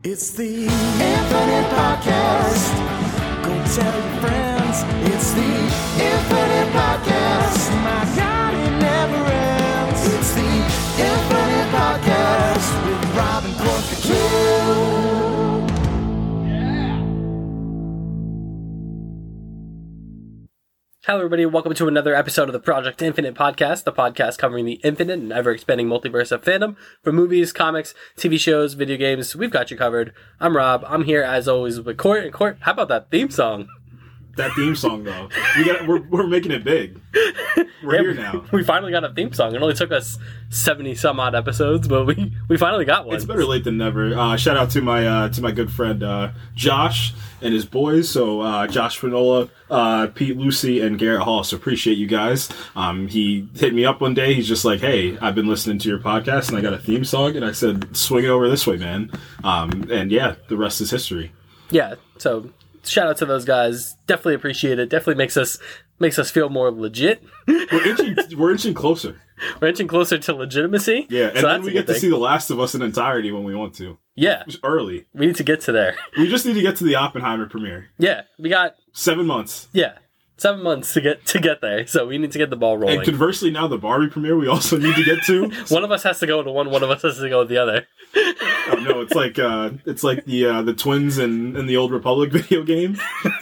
It's the Infinite Podcast. Go tell your friends. It's the Infinite Podcast. My God, it never ends. It's the Infinite Podcast with Rob and Cork the Kid. Hello everybody, welcome to another episode of the Project Infinite Podcast, the podcast covering the infinite and ever-expanding multiverse of fandom, from movies, comics, TV shows, video games. We've got you covered. I'm Rob. I'm here as always with Court. And Court, how about that theme song? That theme song, though. We're making it big. We're here now. We finally got a theme song. It only took us 70-some-odd episodes, but we finally got one. It's better late than never. Shout out to my good friend Josh and his boys. So Josh Finola, Pete Lucy, and Garrett Hall. So appreciate you guys. He hit me up one day. He's just like, hey, I've been listening to your podcast, and I got a theme song. And I said, swing it over this way, man. And yeah, the rest is history. Yeah, so shout out to those guys. Definitely appreciate it. Definitely makes us feel more legit. We're inching closer. We're inching closer to legitimacy. Yeah, and so then we get to see The Last of Us in entirety when we want to. Yeah. Early. We need to get to there. We just need to get to the Oppenheimer premiere. Yeah, we got 7 months. Yeah. 7 months to get there, so we need to get the ball rolling. And conversely, now the Barbie premiere we also need to get to. One of us has to go to one of us has to go to the other. Oh no, it's like the twins in the Old Republic video game.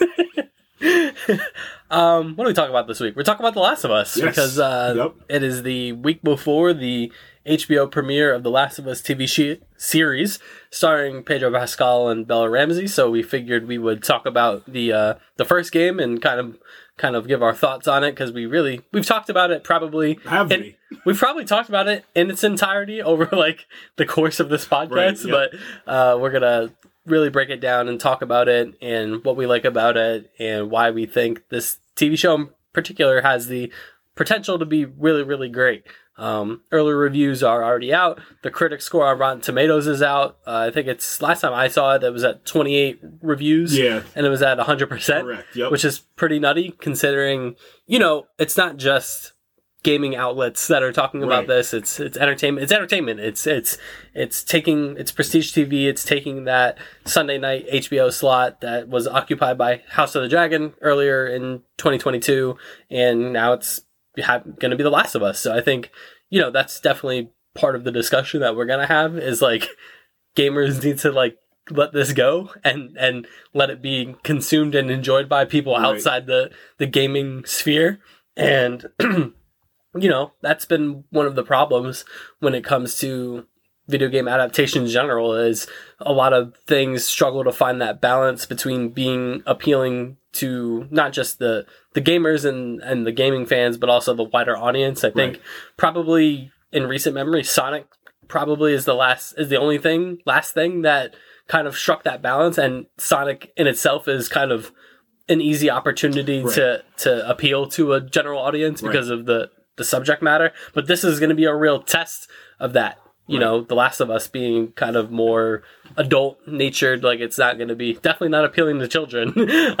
What do we talk about this week? We're talking about The Last of Us, yes. Because It is the week before the HBO premiere of The Last of Us TV series starring Pedro Pascal and Bella Ramsey. So we figured we would talk about the first game and kind of give our thoughts on it, because we've talked about it probably. We've probably talked about it in its entirety over like the course of this podcast, right, yep. But we're gonna really break it down and talk about it and what we like about it and why we think this TV show in particular has the potential to be really, really great. Early reviews are already out. The critic score on Rotten Tomatoes is out. I think it's last time I saw it was at 28 reviews. Yeah. And it was at 100%. Correct. Yep. Which is pretty nutty considering, it's not just gaming outlets that are talking about this. It's entertainment. It's taking prestige TV. It's taking that Sunday night HBO slot that was occupied by House of the Dragon earlier in 2022, and now it's going to be The Last of Us. So I think that's definitely part of the discussion that we're going to have is like gamers need to like let this go and let it be consumed and enjoyed by people outside the gaming sphere. And that's been one of the problems when it comes to video game adaptation in general, is a lot of things struggle to find that balance between being appealing to not just the gamers and the gaming fans, but also the wider audience. I think probably in recent memory, Sonic probably is the last thing that kind of struck that balance, and Sonic in itself is kind of an easy opportunity to appeal to a general audience because of the subject matter. But this is going to be a real test of that. The Last of Us being kind of more adult natured, like it's not going to be definitely not appealing to children.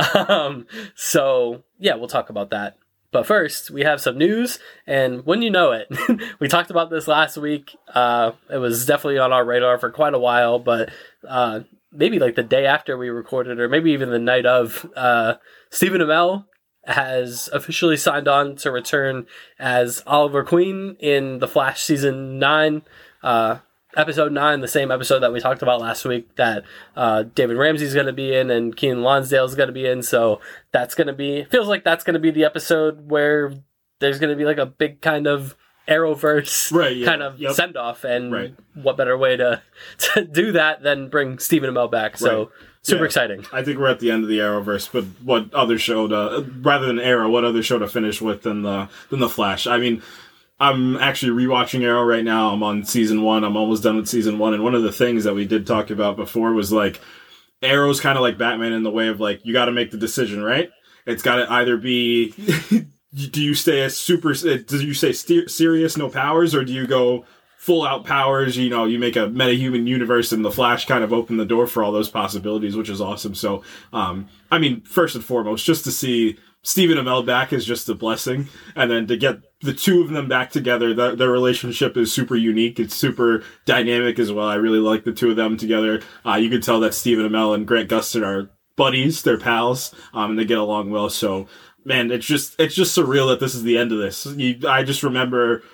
So yeah, we'll talk about that. But first, we have some news, and when you know it, we talked about this last week. It was definitely on our radar for quite a while, but maybe like the day after we recorded, or maybe even the night of, Stephen Amell has officially signed on to return as Oliver Queen in The Flash Season 9, Episode 9, the same episode that we talked about last week that David Ramsey's going to be in and Keenan Lonsdale's going to be in. So feels like that's going to be the episode where there's going to be like a big kind of Arrowverse kind of send-off. And what better way to do that than bring Stephen Amell back. So super exciting. I think we're at the end of the Arrowverse, but what other show rather than Arrow, what other show to finish with than the Flash? I mean, I'm actually rewatching Arrow right now. I'm on season 1. I'm almost done with season 1. And one of the things that we did talk about before was like Arrow's kind of like Batman in the way of like, you got to make the decision, right? It's got to either be, do you stay serious, no powers, or do you go full out powers? You make a metahuman universe, and the Flash kind of opened the door for all those possibilities, which is awesome. So, I mean, first and foremost, just to see Stephen Amell back is just a blessing. And then to get the two of them back together, their relationship is super unique. It's super dynamic as well. I really like the two of them together. You can tell that Stephen Amell and Grant Gustin are buddies, they're pals, and they get along well. So, man, it's just surreal that this is the end of this. I just remember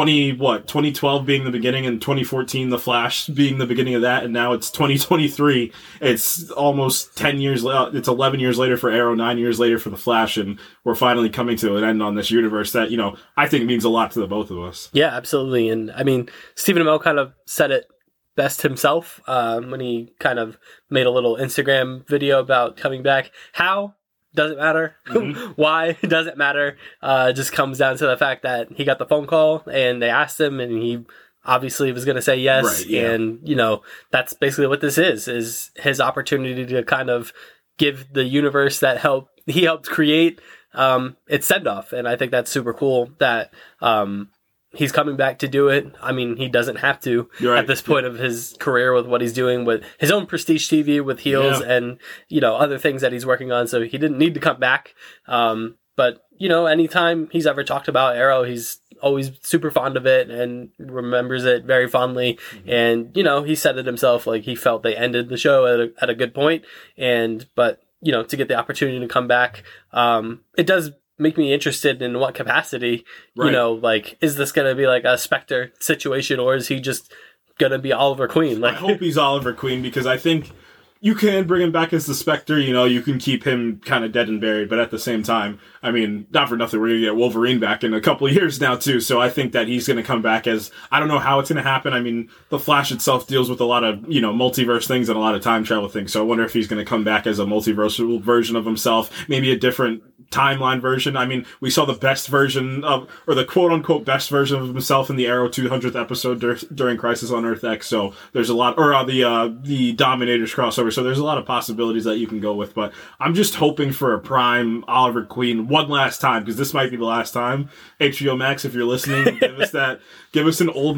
2012 being the beginning, and 2014 The Flash being the beginning of that, and now it's 2023. It's almost 10 years later. It's 11 years later for Arrow, 9 years later for The Flash, and we're finally coming to an end on this universe that, you know, I think means a lot to the both of us. Yeah, absolutely. And I mean, Stephen Amell kind of said it best himself when he kind of made a little Instagram video about coming back. How? Doesn't matter. Mm-hmm. Why? Doesn't matter. It just comes down to the fact that he got the phone call and they asked him, and he obviously was going to say yes. Right, yeah. And, you know, that's basically what this is his opportunity to kind of give the universe that he helped create its send off. And I think that's super cool that he's coming back to do it. I mean, he doesn't have to at this point of his career with what he's doing with his own prestige TV with Heels and, you know, other things that he's working on. So he didn't need to come back. But, you know, anytime he's ever talked about Arrow, he's always super fond of it and remembers it very fondly. Mm-hmm. And, you know, he said it himself, like he felt they ended the show at a good point. But, you know, to get the opportunity to come back, it does make me interested in what capacity, you know, like, is this going to be like a Spectre situation, or is he just going to be Oliver Queen? Like, I hope he's Oliver Queen, because I think you can bring him back as the Spectre, you know, you can keep him kind of dead and buried, but at the same time, I mean, not for nothing, we're going to get Wolverine back in a couple of years now, too, so I think that he's going to come back as, I don't know how it's going to happen. I mean, The Flash itself deals with a lot of, you know, multiverse things and a lot of time travel things, so I wonder if he's going to come back as a multiversal version of himself, maybe a different timeline version. I mean, we saw the best version of, or the quote-unquote best version of himself in the Arrow 200th episode during Crisis on Earth X, so there's a lot, or the Dominators crossover, so there's a lot of possibilities that you can go with, but I'm just hoping for a prime Oliver Queen one last time, because this might be the last time. HBO Max, if you're listening, give us an old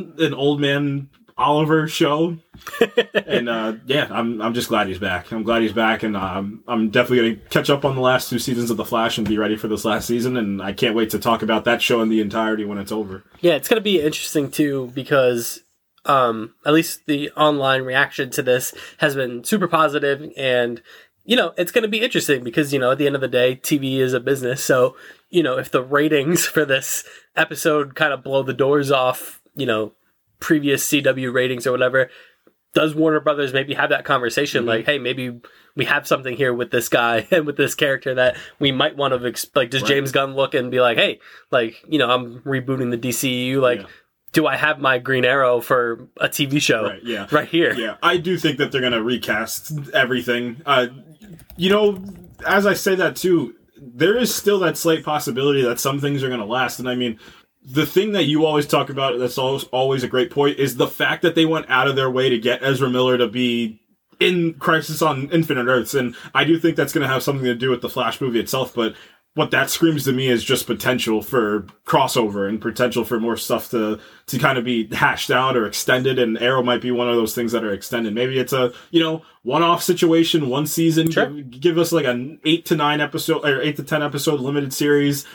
man Oliver show. And I'm just glad he's back. I'm glad he's back, and I'm definitely going to catch up on the last 2 seasons of The Flash and be ready for this last season, and I can't wait to talk about that show in the entirety when it's over. Yeah, it's going to be interesting too, because at least the online reaction to this has been super positive, and, you know, it's going to be interesting because, you know, at the end of the day, TV is a business. So, you know, if the ratings for this episode kind of blow the doors off, you know, previous CW ratings or whatever, does Warner Brothers maybe have that conversation? Mm-hmm. Like, hey, maybe we have something here with this guy and with this character that we might want to, like, does James Gunn look and be like, hey, like, you know, I'm rebooting the DCEU, like, do I have my Green Arrow for a TV show right here? Yeah, I do think that they're going to recast everything. You know, as I say that too, there is still that slight possibility that some things are going to last. And I mean, the thing that you always talk about that's always a great point is the fact that they went out of their way to get Ezra Miller to be in Crisis on Infinite Earths. And I do think that's going to have something to do with the Flash movie itself, but what that screams to me is just potential for crossover and potential for more stuff to kind of be hashed out or extended, and Arrow might be one of those things that are extended. Maybe it's a, you know, one-off situation, one season. Sure. Give us like an 8 to 10 episode limited series.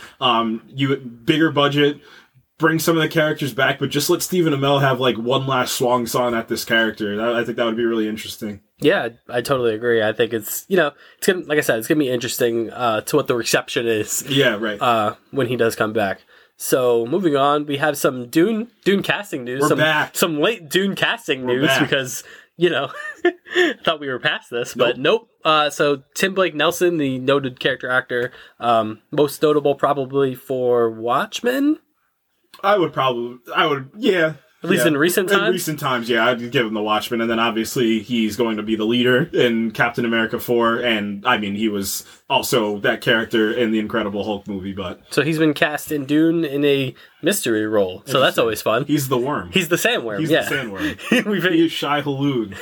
Bigger budget. Bring some of the characters back, but just let Stephen Amell have like one last swan song at this character. I think that would be really interesting. Yeah, I totally agree. I think it's, you know, it's gonna, like I said, it's gonna be interesting to what the reception is. Yeah, right. When he does come back. So moving on, we have some Dune casting news. We're back. Some late Dune casting news because, you know, I thought we were past this, but nope. So Tim Blake Nelson, the noted character actor, most notable probably for Watchmen. I would, yeah. At least in recent times? In recent times, yeah. I'd give him the Watchmen. And then obviously he's going to be the leader in Captain America 4. And, I mean, he was also that character in the Incredible Hulk movie, but... So he's been cast in Dune in a mystery role. So that's always fun. He's the worm. He's the sandworm, He's the sandworm. He is Shai Hulud.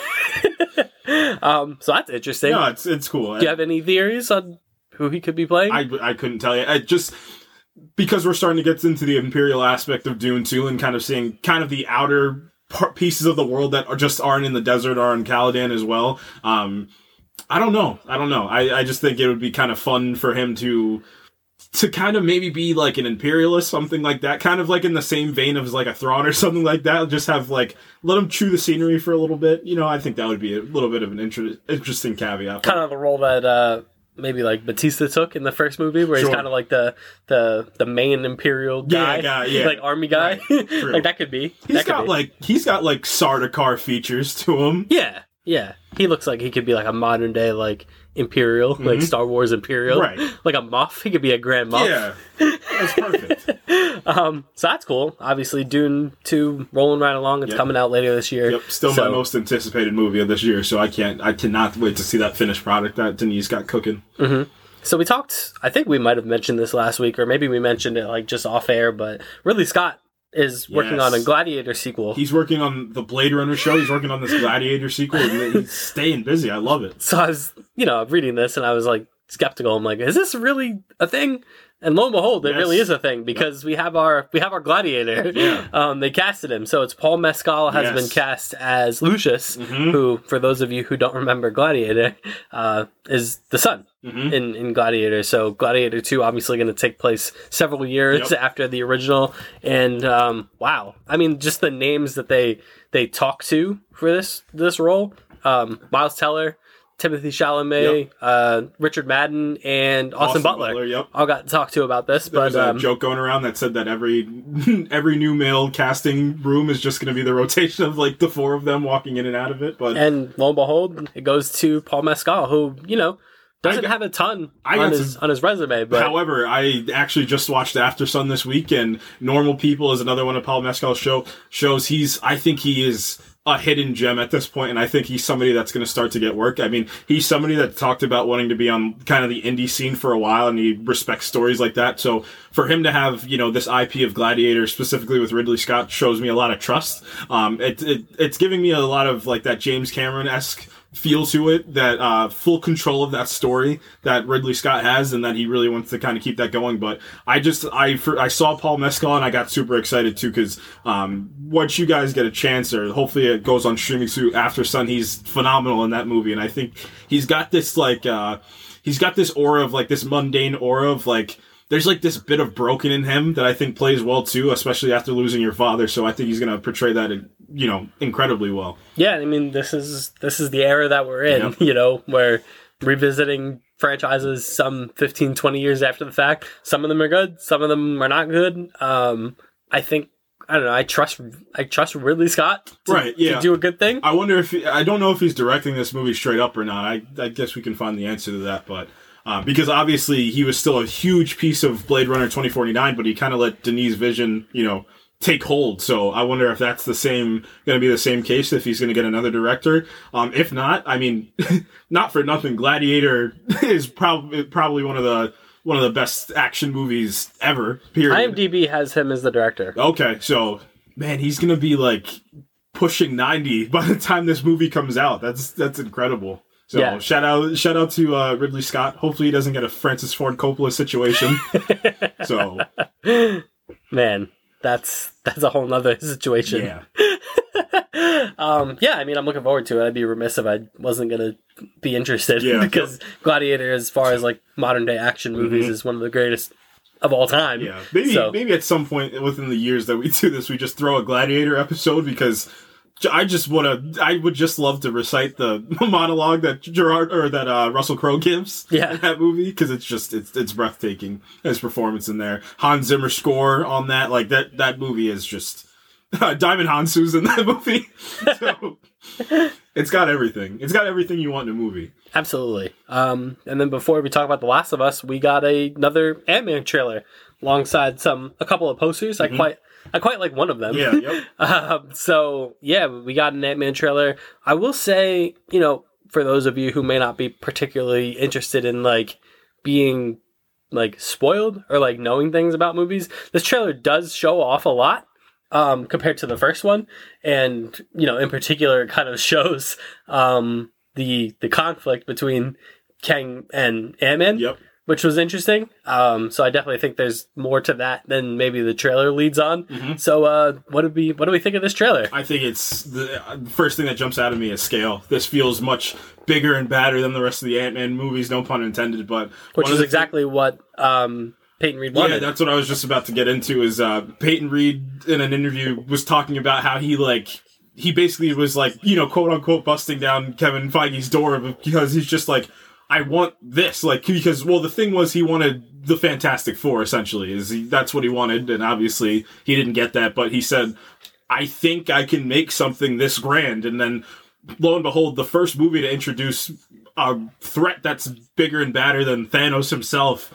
So that's interesting. No, it's cool. Do you have any theories on who he could be playing? I couldn't tell you. Because we're starting to get into the Imperial aspect of Dune 2 and kind of seeing kind of the outer pieces of the world that aren't in the desert, are in Caladan as well. I don't know. I just think it would be kind of fun for him to kind of maybe be like an imperialist, something like that, kind of like in the same vein of like a Thrawn or something like that. Just have like, let him chew the scenery for a little bit. You know, I think that would be a little bit of an interesting caveat. Kind of the role that maybe like Batista took in the first movie, where he's kind of like the main imperial guy, like army guy. Right. Like that could be. He's got like Sardaukar features to him. Yeah. He looks like he could be like a modern day like Imperial, like Star Wars Imperial, right? Like a Moff. He could be a Grand Moff. Yeah, that's perfect. So that's cool. Obviously, Dune 2 rolling right along. It's coming out later this year. Yep, still my most anticipated movie of this year. So I cannot wait to see that finished product that Denis got cooking. Mm-hmm. So we talked. I think we might have mentioned this last week, or maybe we mentioned it like just off air. But Ridley Scott is working on a Gladiator sequel. He's working on the Blade Runner show. He's working on this Gladiator sequel. And he's staying busy. I love it. So I was, reading this and I was like skeptical. I'm like, is this really a thing? And lo and behold, it really is a thing because we have our Gladiator. Yeah. They casted him. So it's Paul Mescal has been cast as Lucius, who, for those of you who don't remember Gladiator, is the son in Gladiator. So Gladiator 2 obviously going to take place several years after the original. And wow, I mean, just the names that they talk to for this role: Miles Teller, Timothy Chalamet, Richard Madden, and Austin Butler. All got to talk to about this. There's a joke going around that said that every new male casting room is just going to be the rotation of like the four of them walking in and out of it. And lo and behold, it goes to Paul Mescal, who doesn't have a ton on his resume. But however, I actually just watched After Sun this week, and Normal People is another one of Paul Mescal's shows. I think he is a hidden gem at this point, and I think he's somebody that's going to start to get work. I mean, he's somebody that talked about wanting to be on kind of the indie scene for a while, and he respects stories like that. So for him to have, this IP of Gladiator, specifically with Ridley Scott, shows me a lot of trust. It's giving me a lot of like that James Cameron-esque feel to it, that full control of that story that Ridley Scott has, and that he really wants to kind of keep that going. But I saw Paul Mescal and I got super excited too, because once you guys get a chance, or hopefully it goes on streaming soon, After Sun, he's phenomenal in that movie, and I think he's got this like he's got this aura of like this mundane aura of like, there's like this bit of broken in him that I think plays well too, especially after losing your father. So I think he's going to portray that, incredibly well. Yeah, I mean, this is the era that we're in, where revisiting franchises some 15, 20 years after the fact. Some of them are good, some of them are not good. I trust Ridley Scott to do a good thing. I wonder I don't know if he's directing this movie straight up or not. I guess we can find the answer to that, but because obviously he was still a huge piece of Blade Runner 2049, but he kind of let Denis' vision, take hold. So I wonder if that's going to be the same case, if he's going to get another director. If not, I mean, not for nothing, Gladiator is probably one of the best action movies ever, period. IMDb has him as the director. Okay, so man, he's going to be like pushing 90 by the time this movie comes out. That's incredible. So yeah. Shout out to Ridley Scott. Hopefully he doesn't get a Francis Ford Coppola situation. So man, that's a whole nother situation. Yeah. I mean, I'm looking forward to it. I'd be remiss if I wasn't going to be interested, because Gladiator, as far as like modern day action movies, is one of the greatest of all time. Yeah. Maybe at some point within the years that we do this, we just throw a Gladiator episode, because I would just love to recite the monologue that Russell Crowe gives in that movie, because it's breathtaking, his performance in there. Hans Zimmer score on that, like that movie is just Diamond Hansu's in that movie. So it's got everything. It's got everything you want in a movie. Absolutely. And then before we talk about The Last of Us, we got another Ant-Man trailer alongside a couple of posters. I quite like one of them. Yeah, yep. So, yeah, we got an Ant-Man trailer. I will say, for those of you who may not be particularly interested in, like, being, like, spoiled or, like, knowing things about movies, this trailer does show off a lot compared to the first one. And, in particular, it kind of shows the conflict between Kang and Ant-Man. Yep. which was interesting. So I definitely think there's more to that than maybe the trailer leads on. Mm-hmm. So what do we think of this trailer? I think it's the first thing that jumps out of me is scale. This feels much bigger and badder than the rest of the Ant-Man movies, no pun intended, but... Which is exactly what Peyton Reed wanted. Yeah, that's what I was just about to get into, is Peyton Reed in an interview was talking about how he basically was like, you know, quote unquote busting down Kevin Feige's door because he's just like, I want this, like, because, well, the thing was he wanted the Fantastic Four, essentially, that's what he wanted, and obviously he didn't get that, but he said, I think I can make something this grand, and then, lo and behold, the first movie to introduce a threat that's bigger and badder than Thanos himself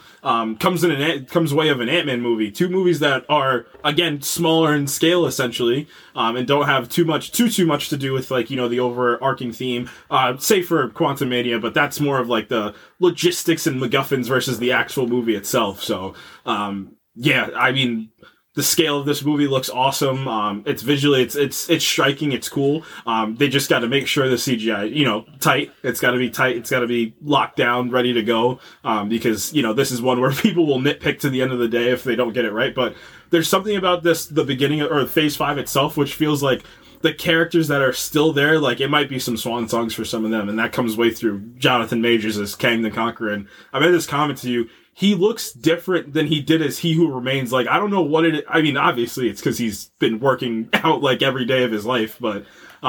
comes way of an Ant-Man movie. Two movies that are, again, smaller in scale, essentially, and don't have too much to do with, like, you know, the overarching theme, save for Quantumania, but that's more of, like, the logistics and MacGuffins versus the actual movie itself. So, yeah, I mean... The scale of this movie looks awesome. It's visually, it's striking. It's cool. They just got to make sure the CGI, you know, tight. It's got to be tight. It's got to be locked down, ready to go. Because, you know, this is one where people will nitpick to the end of the day if they don't get it right. But there's something about the beginning or Phase 5 itself, which feels like the characters that are still there, like it might be some swan songs for some of them. And that comes way through Jonathan Majors as Kang the Conqueror. And I made this comment to you. He looks different than he did as He Who Remains. Like, I don't know what it is. I mean, obviously it's because he's been working out like every day of his life, but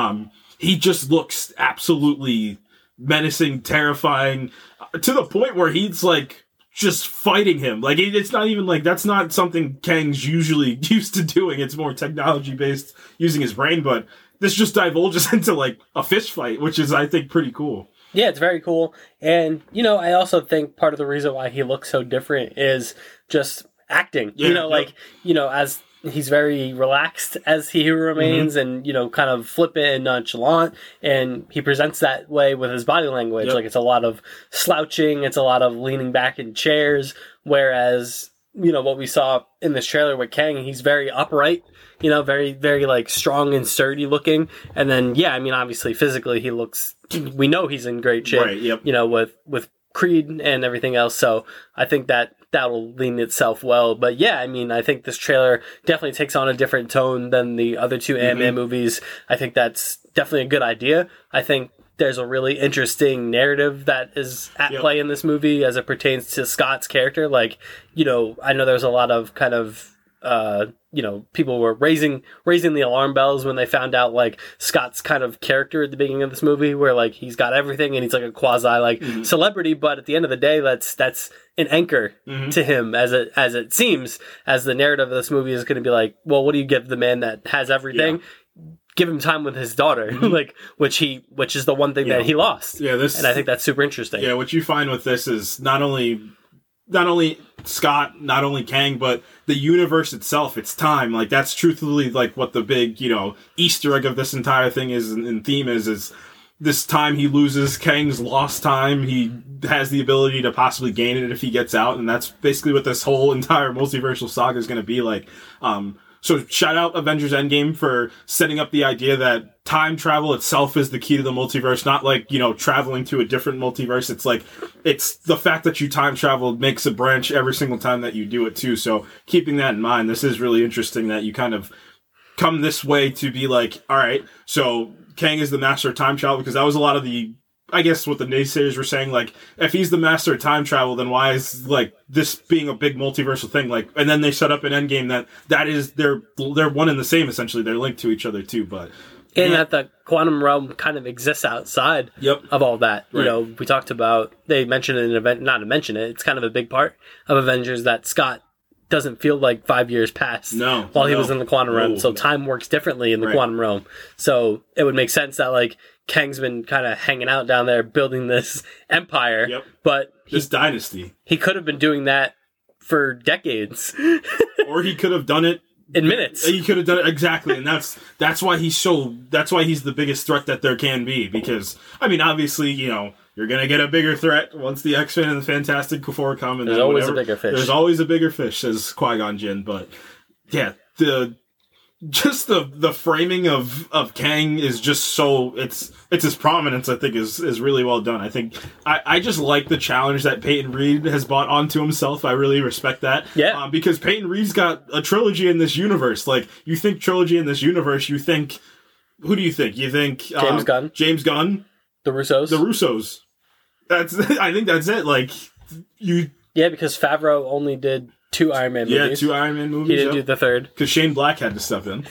he just looks absolutely menacing, terrifying, to the point where he's like just fighting him. Like, it's not even like, that's not something Kang's usually used to doing. It's more technology based, using his brain, but this just divulges into like a fist fight, which is, I think, pretty cool. Yeah, it's very cool. And, you know, I also think part of the reason why he looks so different is just acting. Yeah, you know, like, you know, as he's very relaxed as He Who Remains and, you know, kind of flippant and nonchalant. And he presents that way with his body language. Like, it's a lot of slouching. It's a lot of leaning back in chairs. Whereas, you know, what we saw in this trailer with Kang, he's very upright. You know, very, very, like, strong and sturdy looking. And then, yeah, I mean, obviously, physically, he looks... We know he's in great shape, right, yep. You know, with Creed and everything else. So I think that'll lean itself well. But, yeah, I mean, I think this trailer definitely takes on a different tone than the other two Ant-Man movies. I think that's definitely a good idea. I think there's a really interesting narrative that is at play in this movie as it pertains to Scott's character. Like, you know, I know there's a lot of kind of... you know, people were raising the alarm bells when they found out, like, Scott's kind of character at the beginning of this movie, where, like, he's got everything and he's like a quasi, like, celebrity, but at the end of the day, that's an anchor to him, as it seems, as the narrative of this movie is going to be like, well, what do you give the man that has everything? Yeah. Give him time with his daughter, like, which is the one thing that he lost. Yeah, and I think that's super interesting. Yeah, what you find with this is not only Scott, not only Kang, but the universe itself, it's time. Like, that's truthfully, like, what the big, you know, Easter egg of this entire thing is, and theme is this time he loses Kang's lost time. He has the ability to possibly gain it if he gets out, and that's basically what this whole entire multiversal saga is going to be like. So shout out Avengers Endgame for setting up the idea that time travel itself is the key to the multiverse, not like, you know, traveling to a different multiverse. It's like, it's the fact that you time travel makes a branch every single time that you do it too. So keeping that in mind, this is really interesting that you kind of come this way to be like, all right, so Kang is the master of time travel, because that was a lot of the, I guess, what the naysayers were saying, like, if he's the master of time travel, then why is, like, this being a big multiversal thing? Like, and then they set up an Endgame that is, they're one and the same, essentially. They're linked to each other, too, but... And that the quantum realm kind of exists outside of all that. Right. You know, we talked about, they mentioned it in an event, not to mention it, it's kind of a big part of Avengers that Scott doesn't feel like 5 years passed while he was in the quantum realm. So time works differently in the quantum realm. So it would make sense that, like, Kang's been kind of hanging out down there building this empire, but this dynasty. He could have been doing that for decades. Or he could have done it in minutes. He could have done it, exactly. And that's why he's the biggest threat that there can be, because, I mean, obviously, you know, you're going to get a bigger threat once the X-Men and the Fantastic Four come. And there's always a bigger fish. There's always a bigger fish, says Qui-Gon Jinn. But, yeah, just the framing of Kang is just so it's his prominence, I think, is really well done. I think I just like the challenge that Peyton Reed has brought onto himself. I really respect that. Yeah. Because Peyton Reed's got a trilogy in this universe. Like, you think trilogy in this universe, you think, who do you think? You think James Gunn. James Gunn, The Russos. I think that's it. Like, Yeah, because Favreau only did 2 Iron Man movies. Yeah, 2 Iron Man movies. He didn't do the third. Because Shane Black had to step in.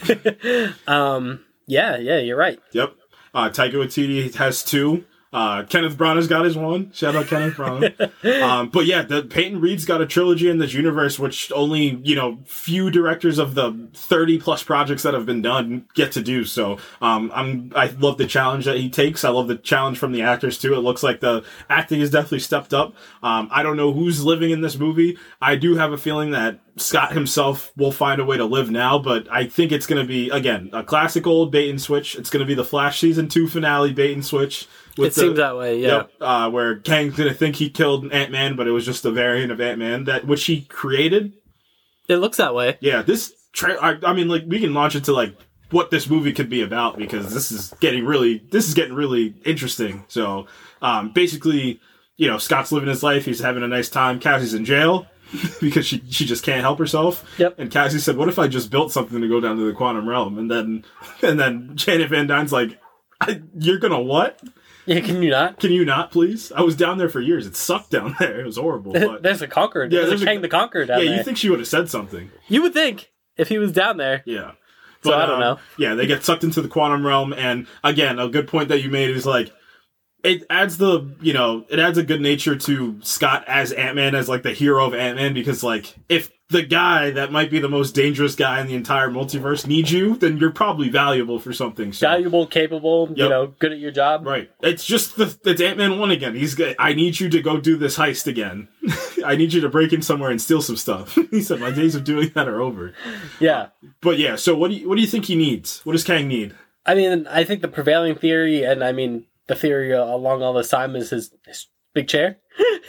Yeah, you're right. Yep. Taika Waititi has 2. Kenneth Branagh's got his 1. Shout out Kenneth Branagh. But yeah, Peyton Reed's got a trilogy in this universe, which only, few directors of the 30+ projects that have been done get to do. So, I love the challenge that he takes. I love the challenge from the actors too. It looks like the acting has definitely stepped up. I don't know who's living in this movie. I do have a feeling that Scott himself will find a way to live now, but I think it's going to be, again, a classic old bait and switch. It's going to be the Flash season 2 finale bait and switch. Seems that way, yeah. Yep, where Kang's going to think he killed Ant-Man, but it was just a variant of Ant-Man which he created. It looks that way. Yeah, I mean, like, we can launch into, like, what this movie could be about, because this is getting really interesting. So, basically, Scott's living his life. He's having a nice time. Cassie's in jail because she just can't help herself. Yep. And Cassie said, "What if I just built something to go down to the quantum realm?" And then Janet Van Dyne's like, "You're gonna what? Yeah, can you not? Can you not, please? I was down there for years. It sucked down there. It was horrible." But there's a Conqueror. Yeah, there's a Kang the Conqueror down there. Yeah, you think she would have said something. You would think, if he was down there. Yeah. But, so I don't know. Yeah, they get sucked into the quantum realm, and again, a good point that you made is, like, it adds a good nature to Scott as Ant-Man, as, like, the hero of Ant-Man, because, like, if the guy that might be the most dangerous guy in the entire multiverse needs you, then you're probably valuable for something. So. Valuable, capable, good at your job. Right. It's just it's Ant-Man 1 again. I need you to go do this heist again. I need you to break in somewhere and steal some stuff. He said, my days of doing that are over. Yeah. But yeah, so what do you think he needs? What does Kang need? I mean, I think the prevailing theory, and I mean, the theory along all this time is his big chair.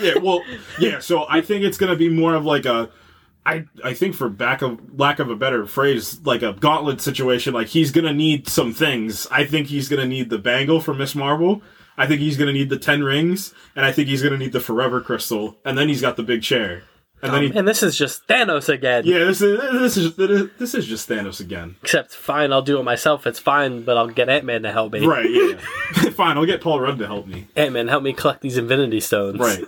So I think it's going to be more of like I think for lack of a better phrase, like a gauntlet situation. Like, he's going to need some things. I think he's going to need the bangle from Miss Marvel. I think he's going to need the 10 rings. And I think he's going to need the Forever Crystal. And then he's got the big chair. And this is just Thanos again. Yeah, this is just Thanos again. Except, fine, I'll do it myself. It's fine, but I'll get Ant-Man to help me. Right, yeah. Fine, I'll get Paul Rudd to help me. Ant-Man, help me collect these Infinity Stones. Right.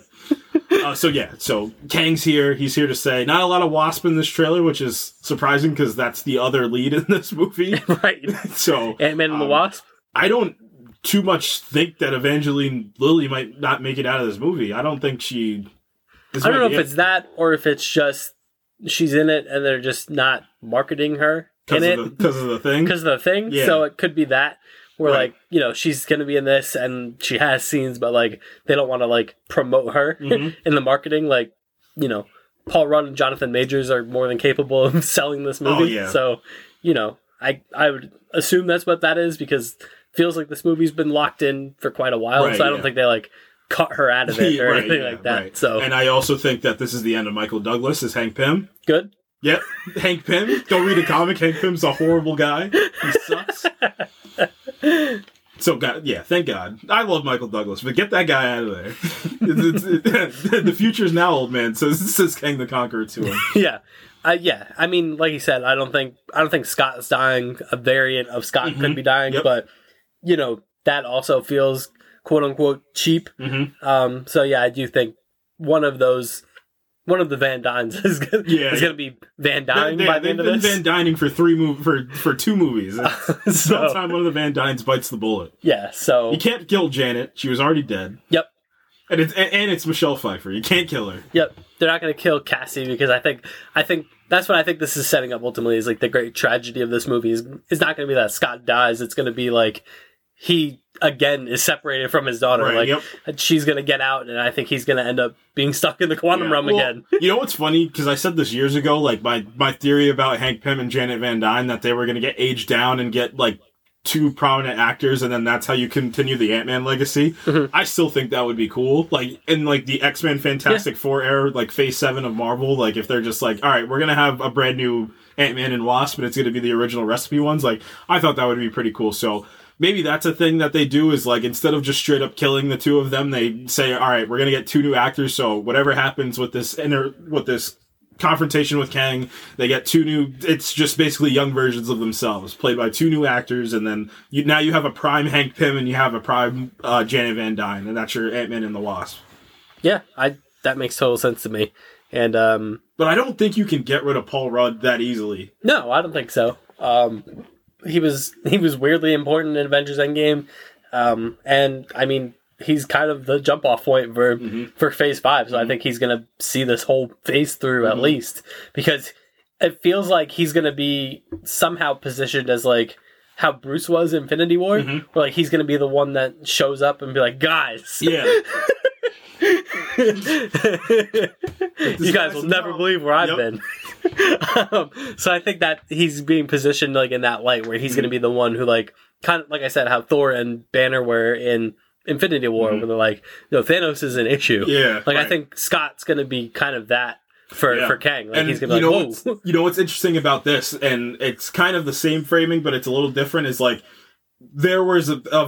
So Kang's here. He's here to say, not a lot of Wasp in this trailer, which is surprising because that's the other lead in this movie. Right. So Ant-Man and the Wasp? I don't too much think that Evangeline Lilly might not make it out of this movie. I don't think she... I don't know if it's that or if it's just she's in it and they're just not marketing her in it. Because of the thing? Because of the thing. Yeah. So it could be that. Where, right. Like, she's going to be in this and she has scenes, but, like, they don't want to, like, promote her in the marketing. Like, Paul Rudd and Jonathan Majors are more than capable of selling this movie. Oh, yeah. So, I would assume that's what that is because it feels like this movie's been locked in for quite a while. Right, so I don't think they, like, cut her out of it or anything like that. Right. So, and I also think that this is the end of Michael Douglas as Hank Pym. Good. Yep. Hank Pym. Don't read a comic. Hank Pym's a horrible guy. He sucks. So, thank God. I love Michael Douglas, but get that guy out of there. The future's now, old man, says Kang the Conqueror to him. Yeah. I mean, like you said, I don't think Scott is dying. A variant of Scott could be dying, but, that also feels quote unquote cheap. Mm-hmm. So yeah, I do think one of the Van Dynes is going to be Van Dyne by the end of this. They've been Van Dyning for for 2 movies. It's about time one of the Van Dynes bites the bullet. Yeah, so you can't kill Janet; she was already dead. Yep, and it's Michelle Pfeiffer. You can't kill her. Yep, they're not going to kill Cassie because I think that's what I think this is setting up ultimately is like the great tragedy of this movie is not going to be that Scott dies. It's going to be like he again is separated from his daughter. Right, she's gonna get out, and I think he's gonna end up being stuck in the quantum realm again. You know what's funny? Because I said this years ago, like my theory about Hank Pym and Janet Van Dyne that they were gonna get aged down and get like 2 prominent actors, and then that's how you continue the Ant-Man legacy. Mm-hmm. I still think that would be cool. Like in like the X-Men Fantastic Four era, like Phase 7 of Marvel. Like if they're just like, all right, we're gonna have a brand new Ant-Man and Wasp, and it's going to be the original recipe ones. Like, I thought that would be pretty cool. So maybe that's a thing that they do is, like, instead of just straight up killing the two of them, they say, all right, we're going to get 2 new actors. So whatever happens with this confrontation with Kang, they get 2 new, it's just basically young versions of themselves played by 2 new actors, and then now you have a prime Hank Pym and you have a prime Janet Van Dyne, and that's your Ant-Man and the Wasp. Yeah, that makes total sense to me. And but I don't think you can get rid of Paul Rudd that easily. No, I don't think so. He was weirdly important in Avengers Endgame, and I mean, he's kind of the jump off point for Phase 5. So I think he's gonna see this whole phase through at least, because it feels like he's gonna be somehow positioned as like how Bruce was in Infinity War, where like he's gonna be the one that shows up and be like, guys, yeah. You guys will never believe where I've been. So I think that he's being positioned like in that light where he's going to be the one who, like, kind of like I said, how Thor and Banner were in Infinity War, where they're like, no, Thanos is an issue. Yeah, like I think Scott's going to be kind of that for Kang. Like, and he's going to be like, whoa. You know what's interesting about this, and it's kind of the same framing, but it's a little different, is like, there were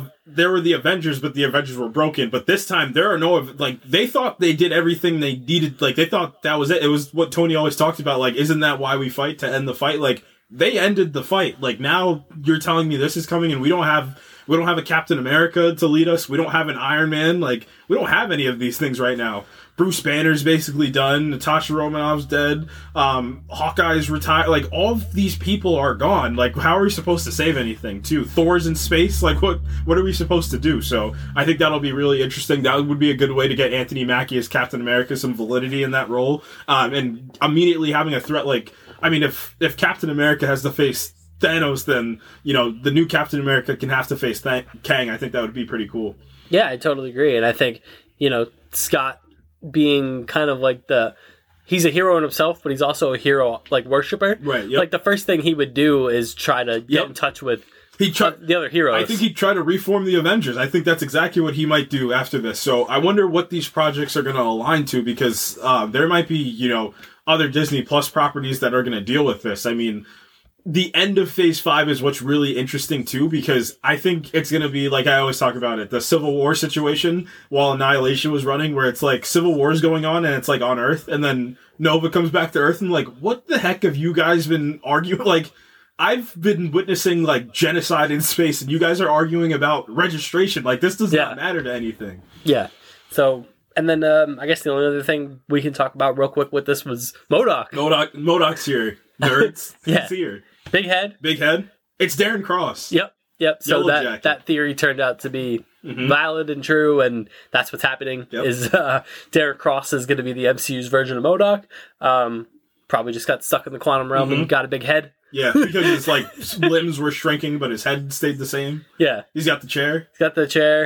the Avengers, but the Avengers were broken. But this time, there are no, like, they thought they did everything they needed. Like, they thought that was it. It was what Tony always talked about. Like, isn't that why we fight, to end the fight? Like, they ended the fight. Like, now you're telling me this is coming, and we don't have a Captain America to lead us. We don't have an Iron Man. Like, we don't have any of these things right now. Bruce Banner's basically done. Natasha Romanoff's dead. Hawkeye's retired. Like, all of these people are gone. Like, how are we supposed to save anything, too? Thor's in space. Like, what are we supposed to do? So, I think that'll be really interesting. That would be a good way to get Anthony Mackie as Captain America some validity in that role. And immediately having a threat like, I mean, if Captain America has to face Thanos, then, you know, the new Captain America can have to face Kang. I think that would be pretty cool. Yeah, I totally agree. And I think, you know, Scott being kind of like he's a hero in himself, but he's also a hero, like, worshiper. Right, yep. Like, the first thing he would do is try to get in touch with the other heroes. I think he'd try to reform the Avengers. I think that's exactly what he might do after this. So I wonder what these projects are going to align to, because there might be, you know, other Disney Plus properties that are going to deal with this. I mean, the end of Phase 5 is what's really interesting, too, because I think it's going to be, like I always talk about it, the Civil War situation while Annihilation was running, where it's like Civil War is going on and it's like on Earth, and then Nova comes back to Earth and like, what the heck have you guys been arguing? Like, I've been witnessing, like, genocide in space, and you guys are arguing about registration. Like, this does not matter to anything. Yeah. So, and then I guess the only other thing we can talk about real quick with this was MODOK. MODOK's here. Nerds. Yeah. He's here. Big head. It's Darren Cross. Yep. So Yellow that theory turned out to be valid and true, and that's what's happening. Yep. Is Darren Cross is going to be the MCU's version of MODOK. Probably just got stuck in the quantum realm and got a big head. Yeah, because his like limbs were shrinking, but his head stayed the same. Yeah, he's got the chair. He's got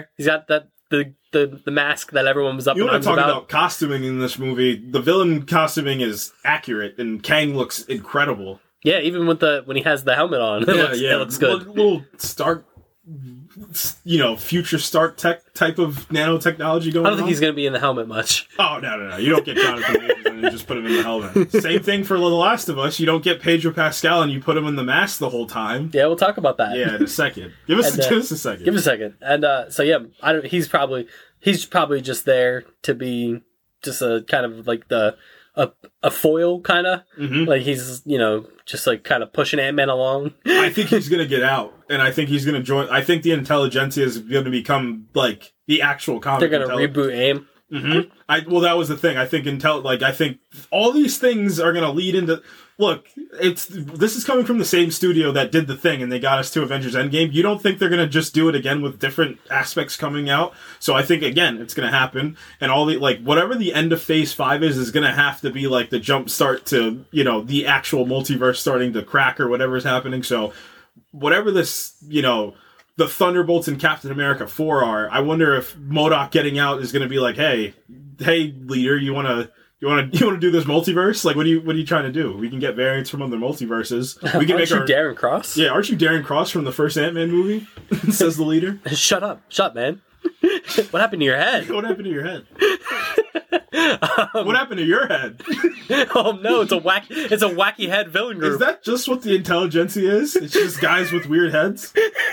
the mask that everyone was up. You want to talk about costuming in this movie? The villain costuming is accurate, and Kang looks incredible. Yeah, even with when he has the helmet on, it looks good. Little Stark, you know, future Stark tech type of nanotechnology going on. I don't think he's going to be in the helmet much. Oh, no. You don't get Jonathan Majors and just put him in the helmet. Same thing for The Last of Us. You don't get Pedro Pascal and you put him in the mask the whole time. Yeah, we'll talk about that. Yeah, in a second. Give us a second. Give us a second. And so yeah, he's probably just there to be just a kind of like a foil kind of like he's, you know, just like kind of pushing Ant-Man along. I think he's going to get out, and I think he's going to join. I think the Intelligentsia is going to become like the actual comic. They're going to reboot AIM. Well, that was the thing. I think I think all these things are going to lead into. Look, this is coming from the same studio that did The Thing, and they got us to Avengers Endgame. You don't think they're going to just do it again with different aspects coming out? So I think, again, it's going to happen. And all the, like, whatever the end of Phase 5 is going to have to be, like, the jump start to, you know, the actual multiverse starting to crack or whatever's happening. So whatever this, you know, the Thunderbolts and Captain America 4 are, I wonder if MODOK getting out is going to be like, hey, leader, you want to do this multiverse? Like, what are you trying to do? We can get variants from other multiverses. We can Aren't you Darren Cross? Yeah, aren't you Darren Cross from the first Ant-Man movie? Says the leader. Shut up, man. What happened to your head? What happened to your head? What happened to your head? Oh no, it's a wacky head villain group. Is that just what the intelligentsia is? It's just guys with weird heads?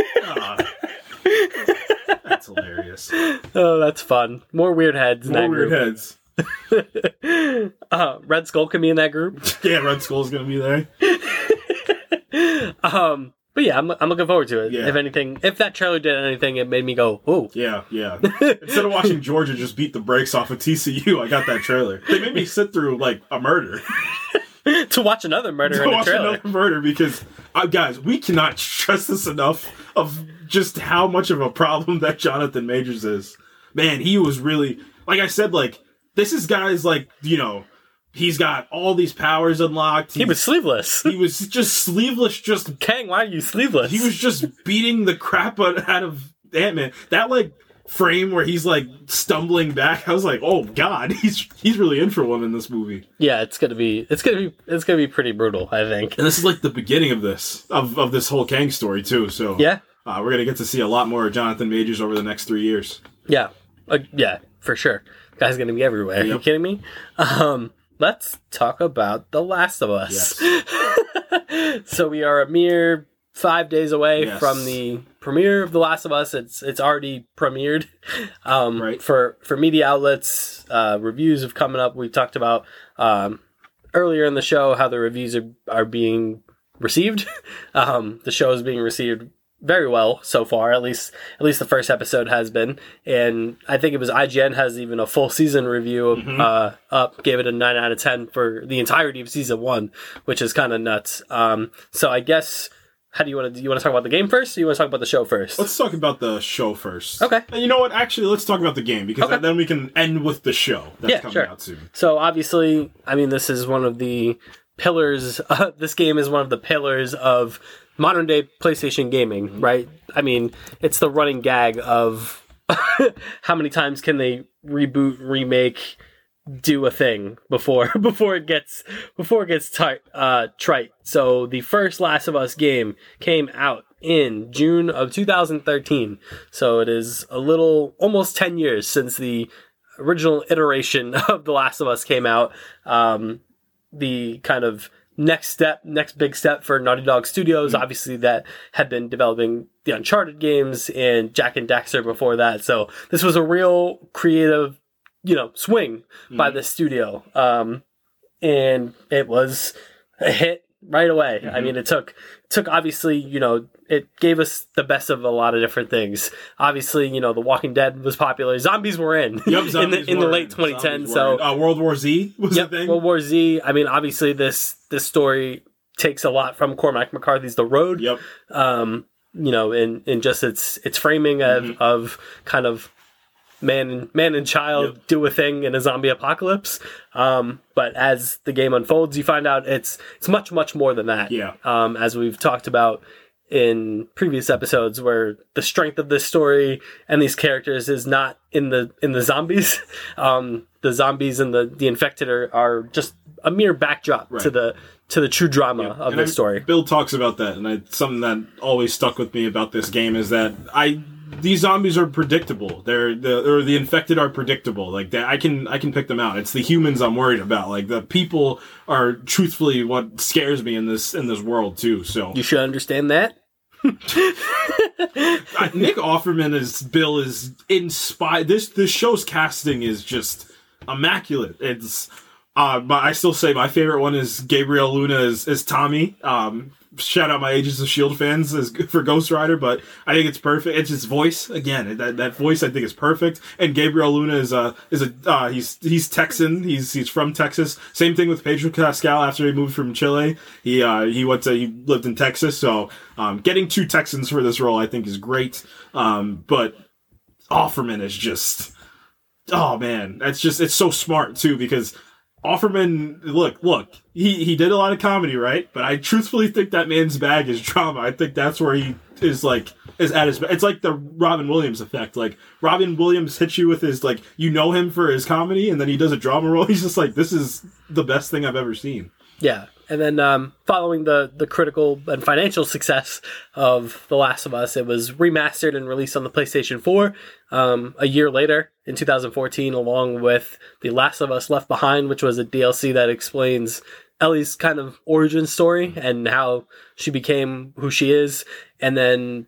That's hilarious. Oh, that's fun. More weird heads in that More weird group. heads. Red Skull can be in that group. Yeah, Red Skull's gonna be there. But yeah, I'm looking forward to it. Yeah. If anything, if that trailer did anything, it made me go, "Oh, Yeah. Instead of watching Georgia just beat the brakes off of TCU, I got that trailer. They made me sit through, like, a murder. to watch another murder in a trailer." Another murder because, guys, we cannot stress this enough of just how much of a problem that Jonathan Majors is. Man, he was really, like I said, like, this is guys like, he's got all these powers unlocked. He was sleeveless. He was just sleeveless, just... Kang, why are you sleeveless? He was just beating the crap out of Ant-Man. That, like, frame where he's, like, stumbling back, I was like, oh, God, he's really in for one in this movie. Yeah, it's gonna be pretty brutal, I think. And this is, like, the beginning of this whole Kang story, too, so... Yeah. We're going to get to see a lot more of Jonathan Majors over the next 3 years. Yeah. Yeah, for sure. Guy's gonna be everywhere. Yep. Are you kidding me? Let's talk about The Last of Us. Yes. So we are a mere 5 days away from the premiere of The Last of Us. It's already premiered. Right. For media outlets, reviews have coming up. We talked about earlier in the show how the reviews are being received. The show is being received very well so far. At least the first episode has been, and I think it was IGN has even a full season review up, gave it a 9 out of 10 for the entirety of season 1, which is kind of nuts. So I guess, do you want to talk about the game first, or you want to talk about the show first? Let's talk about the show first. Okay. And you know what? Actually, let's talk about the game, because then we can end with the show that's coming out soon. So obviously, I mean, this is one of the pillars. This game is one of the pillars of modern day PlayStation gaming, right? I mean, it's the running gag of how many times can they reboot, remake, do a thing before it gets trite. So the first Last of Us game came out in June of 2013. So it is almost 10 years since the original iteration of The Last of Us came out. The kind of next big step for Naughty Dog Studios, obviously, that had been developing the Uncharted games and Jak and Daxter before that. So this was a real creative, swing by the studio. And it was a hit right away. I mean, it took obviously, it gave us the best of a lot of different things. Obviously, The Walking Dead was popular. Zombies were in in the late 2010s. So World War Z was a thing. World War Z. I mean, obviously this story takes a lot from Cormac McCarthy's The Road. Yep. In just its framing of kind of man and child do a thing in a zombie apocalypse. But as the game unfolds, you find out it's much, much more than that. Yeah. As we've talked about in previous episodes, where the strength of this story and these characters is not in the zombies. The zombies and the infected are just a mere backdrop to the true drama of the story. Bill talks about that, and something that always stuck with me about this game is that these zombies are predictable. The infected are predictable. Like I can pick them out. It's the humans I'm worried about. Like the people are truthfully what scares me in this world too. So you should understand that. Nick Offerman as Bill is inspired. This show's casting is just immaculate. It's but I still say my favorite one is Gabriel Luna as Tommy. Shout out my Agents of S.H.I.E.L.D. fans for Ghost Rider, but I think it's perfect. It's his voice again. That voice I think is perfect. And Gabriel Luna he's Texan. He's from Texas. Same thing with Pedro Pascal. After he moved from Chile, he lived in Texas. So getting 2 Texans for this role I think is great. But Offerman is just, oh man, it's so smart too, because Offerman, look, he did a lot of comedy, right? But I truthfully think that man's bag is drama. I think that's where he is at his best. It's like the Robin Williams effect. Like, Robin Williams hits you with his, him for his comedy, and then he does a drama role. He's just like, this is the best thing I've ever seen. Yeah. And then following the critical and financial success of The Last of Us, it was remastered and released on the PlayStation 4 a year later in 2014, along with The Last of Us Left Behind, which was a DLC that explains Ellie's kind of origin story and how she became who she is. And then,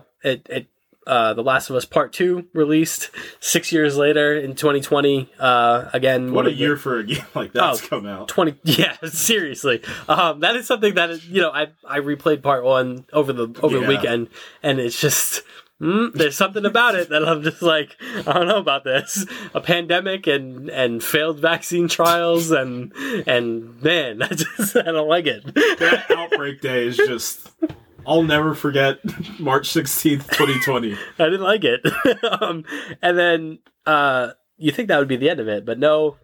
The Last of Us Part 2 released 6 years later in 2020. Again, what a year for a game like that's come out. Yeah, seriously. That is something that I replayed Part 1 over the weekend, and it's just there's something about it that I'm just like, I don't know about this. A pandemic and failed vaccine trials and man, I don't like it. That Outbreak Day is just, I'll never forget March 16th, 2020. I didn't like it. And then you think that would be the end of it, but no.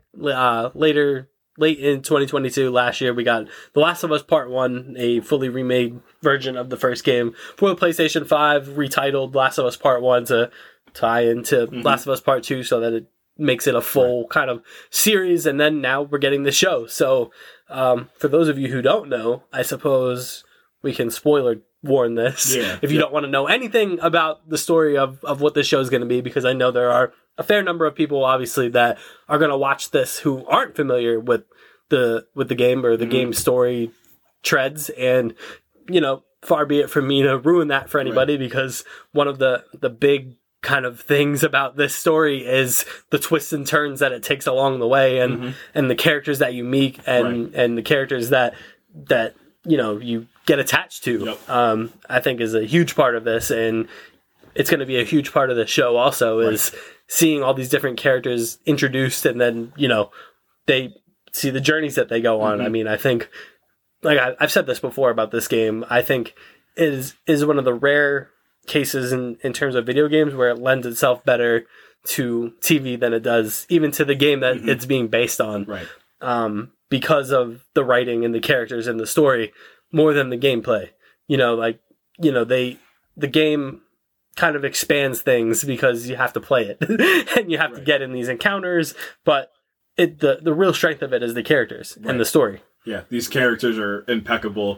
Late in 2022, last year, we got The Last of Us Part 1, a fully remade version of the first game for the PlayStation 5, retitled Last of Us Part 1 to tie into Last of Us Part 2 so that it makes it a full kind of series, and then now we're getting the show. So for those of you who don't know, I suppose we can spoiler warn this if you don't want to know anything about the story of what this show is going to be, because I know there are a fair number of people obviously that are going to watch this who aren't familiar with the game or the game story treads, and far be it from me to ruin that for anybody, because one of the big kind of things about this story is the twists and turns that it takes along the way, and the characters that you meet and the characters that you get attached to. I think is a huge part of this, and it's going to be a huge part of the show also, is seeing all these different characters introduced, and then they see the journeys that they go on. I mean, I think, like I've said this before about this game, I think is one of the rare cases in terms of video games where it lends itself better to TV than it does even to the game that it's being based on. Because of the writing and the characters and the story more than the gameplay. The game kind of expands things because you have to play it and you have to get in these encounters, but the real strength of it is the characters and the story. Yeah, these characters are impeccable.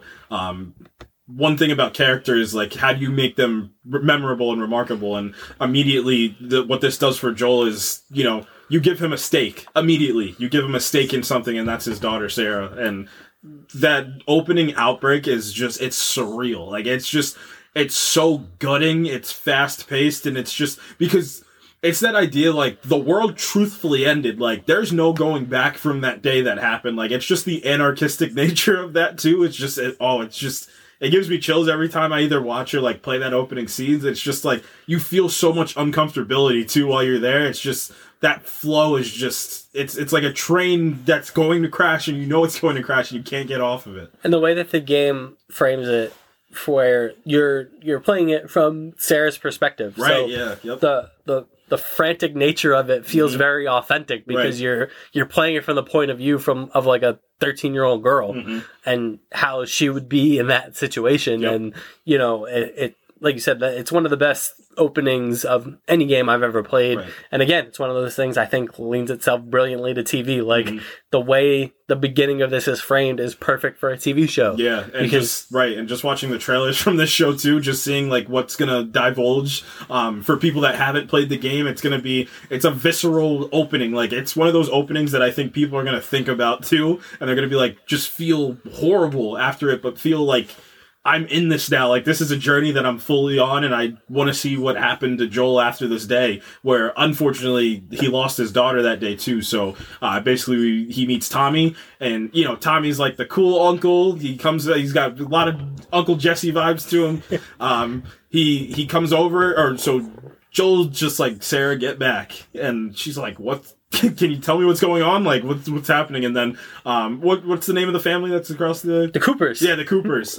One thing about characters, like, how do you make them memorable and remarkable? And immediately, what this does for Joel is, you give him a stake. Immediately, you give him a stake in something, and that's his daughter, Sarah. And that opening Outbreak is just, it's surreal. Like, it's so gutting, it's fast-paced, and it's just, because it's that idea, like, the world truthfully ended. Like, there's no going back from that day that happened. Like, it's just the anarchistic nature of that, too. It's just, it gives me chills every time I either watch or, like, play that opening scenes. It's just, like, you feel so much uncomfortability, too, while you're there. It's just, that flow is just, it's like a train that's going to crash, and you know it's going to crash, and you can't get off of it. And the way that the game frames it, where you're playing it from Sarah's perspective. Right, so yeah, the frantic nature of it feels very authentic, because you're playing it from the point of view of like a 13-year-old girl and how she would be in that situation. And it like you said, that it's one of the best openings of any game I've ever played. And again, it's one of those things I think leans itself brilliantly to TV. Like the way the beginning of this is framed is perfect for a TV show. Yeah, and just watching the trailers from this show too, just seeing like what's gonna divulge for people that haven't played the game. It's a visceral opening. Like, it's one of those openings that I think people are gonna think about too, and they're gonna be like, just feel horrible after it, but feel like, I'm in this now. Like, this is a journey that I'm fully on, and I want to see what happened to Joel after this day, where unfortunately he lost his daughter that day too. So basically he meets Tommy, and Tommy's like the cool uncle. He's got a lot of Uncle Jesse vibes to him. He comes over, so Joel's just like, Sarah, get back, and she's like, what? Can you tell me what's going on? Like, what's happening? And then, what's the name of the family that's across the Coopers? Yeah, the Coopers.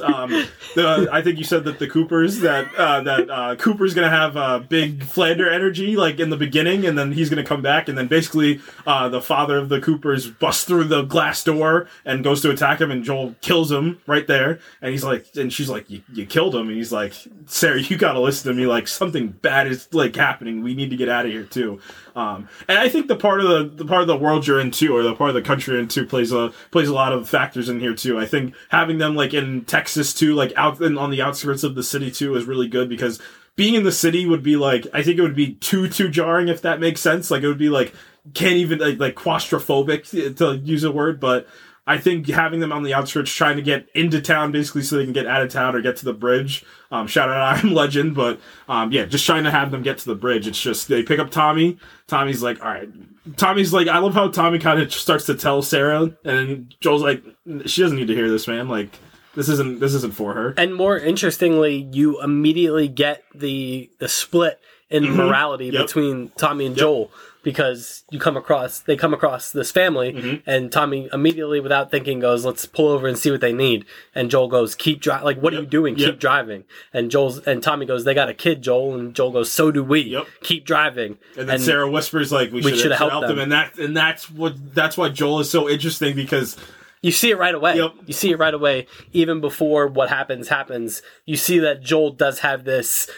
I think you said that the Coopers, that Cooper's gonna have big Flander energy, like, in the beginning, and then he's gonna come back, and then basically, the father of the Coopers busts through the glass door and goes to attack him, and Joel kills him right there. And she's like, you killed him, and he's like, Sarah, you gotta listen to me. Like, something bad is like happening. We need to get out of here too. And I think the part of of the world you're in too, or the part of the country you're in too, plays a lot of factors in here too. I think having them like in Texas too, like out and on the outskirts of the city too, is really good, because being in the city would be like, I think it would be too jarring, if that makes sense. Like it would be like, can't even like claustrophobic, to use a word, but I think having them on the outskirts trying to get into town basically so they can get out of town or get to the bridge. Shout out I'm Legend, but just trying to have them get to the bridge. It's just they pick up Tommy. Tommy's like, all right. Tommy's like, I love how Tommy kind of starts to tell Sarah, and Joel's like, she doesn't need to hear this, man. Like, this isn't for her. And more interestingly, you immediately get the split in morality between Tommy and Joel. Because they come across this family, and Tommy immediately, without thinking, goes, "Let's pull over and see what they need." And Joel goes, "Keep driving. Like, what are you doing? Keep driving." And Tommy goes, "They got a kid, Joel." And Joel goes, "So do we. Keep driving." And then Sarah whispers, "Like we should have helped them." And that's why Joel is so interesting, because you see it right away. You see it right away, even before what happens. You see that Joel does have this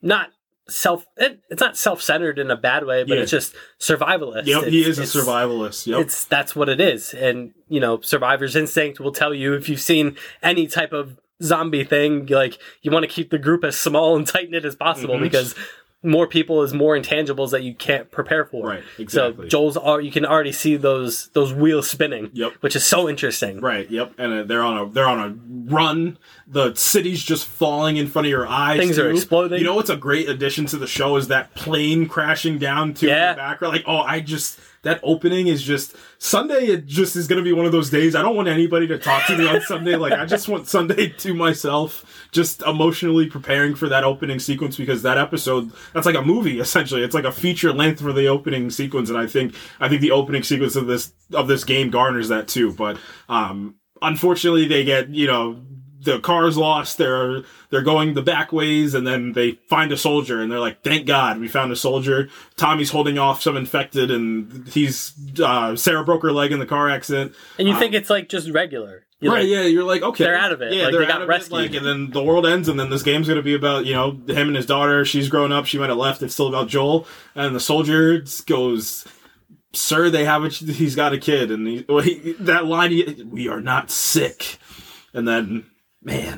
it's not self-centered in a bad way, but it's just survivalist. He is a survivalist. That's what it is. And, survivor's instinct will tell you, if you've seen any type of zombie thing, like, you want to keep the group as small and tight-knit as possible, because more people is more intangibles that you can't prepare for. Right, exactly. So you can already see those wheels spinning, which is so interesting. Right, and they're on a run. The city's just falling in front of your eyes. Things are exploding. You know what's a great addition to the show is that plane crashing down to the background. Like, that opening is just Sunday. It just is going to be one of those days. I don't want anybody to talk to me on Sunday. Like, I just want Sunday to myself, just emotionally preparing for that opening sequence, because that episode, that's like a movie essentially. It's like a feature length for the opening sequence, and I think the opening sequence of this game garners that too. But unfortunately, they get the car's lost. They're going the back ways, and then they find a soldier, and they're like, "Thank God we found a soldier." Tommy's holding off some infected, and Sarah broke her leg in the car accident. And you think it's like just regular. You're like, okay, they're out of it. Yeah, like, they got rescued. And then the world ends, and then this game's going to be about, him and his daughter. She's grown up. She might have left. It's still about Joel. And the soldier goes, "Sir, he's got a kid." And that line, "We are not sick." And then, man.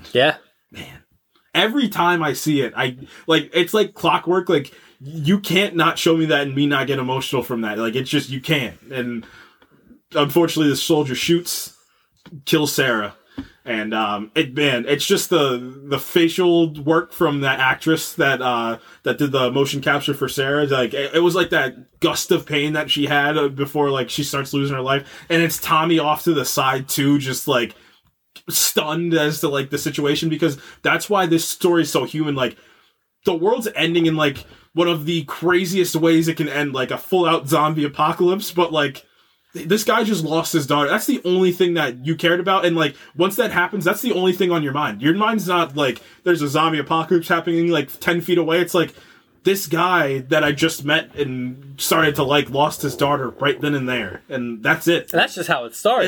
Every time I see it, it's like clockwork. Like, you can't not show me that and me not get emotional from that. Like, it's just, you can't. And unfortunately, the soldier kills Sarah. And it's just the facial work from that actress that did the motion capture for Sarah. Like, it was like that gust of pain that she had before, like, she starts losing her life. And it's Tommy off to the side too, just like stunned as to like the situation, because that's why this story is so human. Like, the world's ending in like one of the craziest ways it can end, like a full out zombie apocalypse, but like, this guy just lost his daughter. That's the only thing that you cared about. And like, once that happens, that's the only thing on your mind. Your mind's not like, there's a zombie apocalypse happening like 10 feet away. It's like, this guy that I just met and started to like lost his daughter right then and there. And that's it. And that's just how it starts.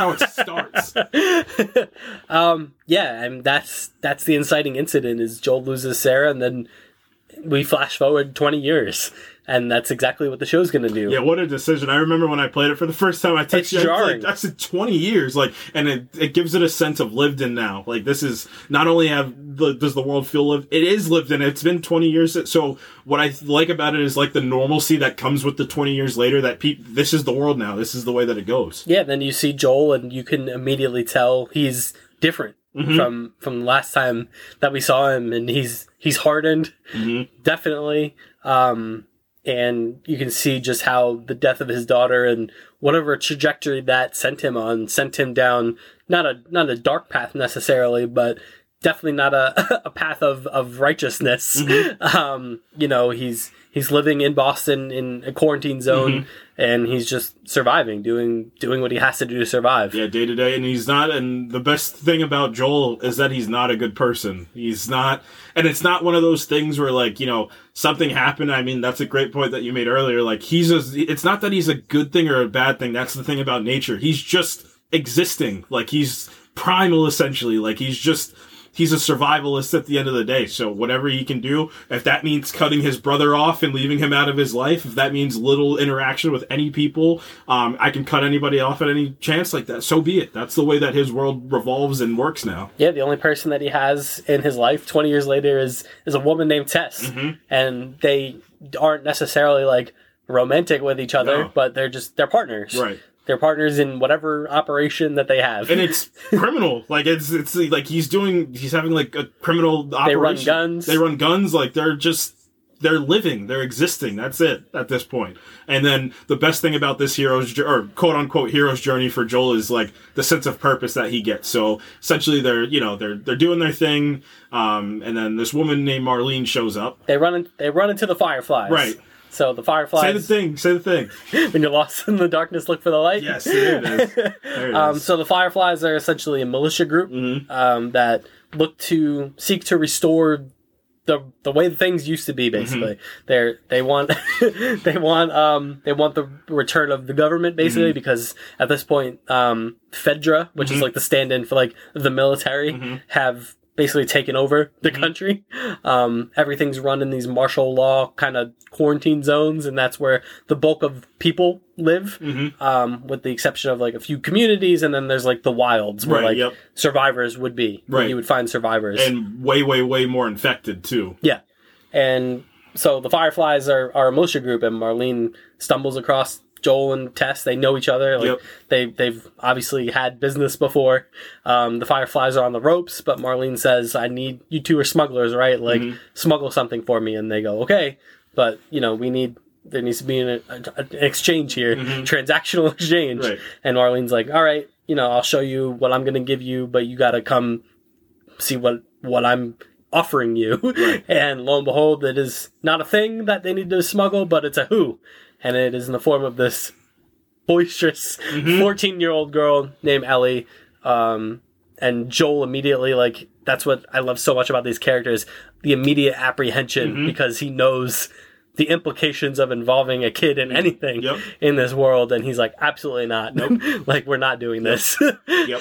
And that's the inciting incident, is Joel loses Sarah, and then we flash forward 20 years. And that's exactly what the show's going to do. Yeah, what a decision. I remember when I played it for the first time, I texted you, like, I said 20 years. Like, and it gives it a sense of lived in now. Like, this is not only does the world feel lived, it is lived in. It's been 20 years. So what I like about it is like the normalcy that comes with the 20 years later, that this is the world now. This is the way that it goes. Yeah, then you see Joel and you can immediately tell he's different from the last time that we saw him. And he's hardened, definitely. And you can see just how the death of his daughter and whatever trajectory that sent him down, not a dark path necessarily, but definitely not a path of righteousness. He's living in Boston in a quarantine zone, and he's just surviving, doing what he has to do to survive. Yeah, day to day. And he's not, and the best thing about Joel is that he's not a good person. He's not, and it's not one of those things where, like, something happened. I mean, that's a great point that you made earlier. Like, it's not that he's a good thing or a bad thing. That's the thing about nature. He's just existing. Like, he's primal, essentially. Like, he's just he's a survivalist at the end of the day. So whatever he can do, if that means cutting his brother off and leaving him out of his life, if that means little interaction with any people, I can cut anybody off at any chance like that. So be it. That's the way that his world revolves and works now. Yeah, the only person that he has in his life 20 years later is a woman named Tess. And they aren't necessarily like romantic with each other, but they're partners. Right. They're partners in whatever operation that they have. And it's criminal. Like, it's like he's having like a criminal operation. They run guns. Like, they're living. They're existing. That's it at this point. And then the best thing about this or quote unquote hero's journey for Joel is like the sense of purpose that he gets. So essentially they're doing their thing. And then this woman named Marlene shows up. They run into the Fireflies. Right. So the Fireflies... Say the thing. When you're lost in the darkness, look for the light. Yes, there it is. There it is. So the Fireflies are essentially a militia group that look to seek to restore the way things used to be. Basically, they want the return of the government, basically, because at this point, Fedra, which is like the stand-in for like the military, have basically taken over the country. Everything's run in these martial law kind of quarantine zones, and that's where the bulk of people live, with the exception of like a few communities, and then there's like the wilds where survivors would be. Right. You would find survivors. And way, way, way more infected too. Yeah. And so the Fireflies are a militia group, and Marlene stumbles across Joel and Tess. They know each other. Like they've obviously had business before. The Fireflies are on the ropes, but Marlene says, you two are smugglers, right? Like smuggle something for me. And they go, okay, but there needs to be an exchange here, transactional exchange. Right. And Marlene's like, all right, I'll show you what I'm going to give you, but you got to come see what I'm offering you. Right. And lo and behold, it is not a thing that they need to smuggle, but it's a who. And it is in the form of this boisterous 14-year-old girl named Ellie. And Joel immediately, like, that's what I love so much about these characters, the immediate apprehension, because he knows the implications of involving a kid in anything in this world. And he's like, absolutely not. Nope. Like, we're not doing this. And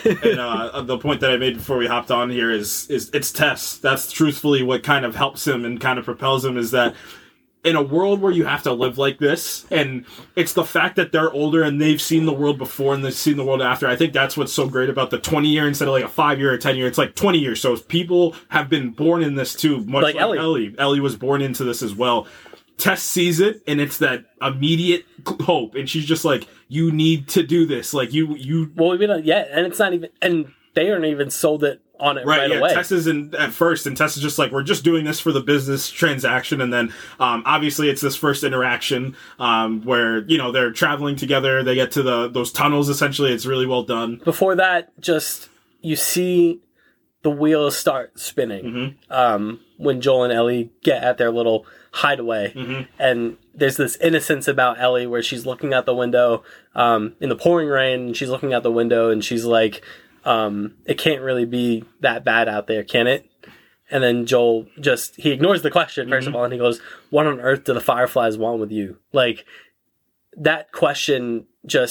the point that I made before we hopped on here is it's Tess. That's truthfully what kind of helps him and kind of propels him, is that in a world where you have to live like this, and it's the fact that they're older and they've seen the world before and they've seen the world after. I think that's what's so great about the 20-year instead of like a 5-year or 10-year. It's like 20 years. So people have been born in this too, much like Ellie. Ellie was born into this as well. Tess sees it, and it's that immediate hope, and she's just like, you need to do this. Like, you... Well, and it's not even... And they aren't even sold it on it right away. Tess is at first, and Tess is just like, we're just doing this for the business transaction, and then obviously it's this first interaction where they're traveling together. They get to those tunnels. Essentially, it's really well done. Before that, just you see the wheels start spinning when Joel and Ellie get at their little hideaway, and there's this innocence about Ellie where she's looking out the window in the pouring rain, and she's looking out the window and she's like, it can't really be that bad out there, can it? And then Joel he ignores the question, first of all, and he goes, what on earth do the Fireflies want with you? Like, that question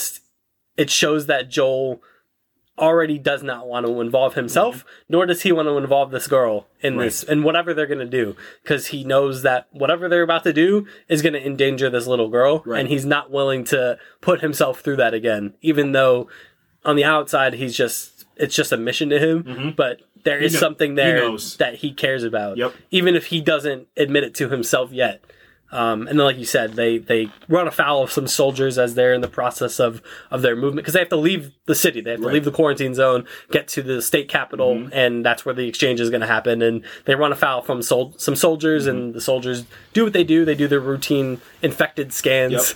it shows that Joel already does not want to involve himself, nor does he want to involve this girl in this, and whatever they're going to do, because he knows that whatever they're about to do is going to endanger this little girl, and he's not willing to put himself through that again, even though on the outside it's just a mission to him, but there is something there that he cares about, even if he doesn't admit it to himself yet. And then, like you said, they run afoul of some soldiers as they're in the process of their movement, because they have to leave the city. They have to leave the quarantine zone, get to the state capital, and that's where the exchange is going to happen. And they run afoul from some soldiers, and the soldiers do what they do. They do their routine infected scans.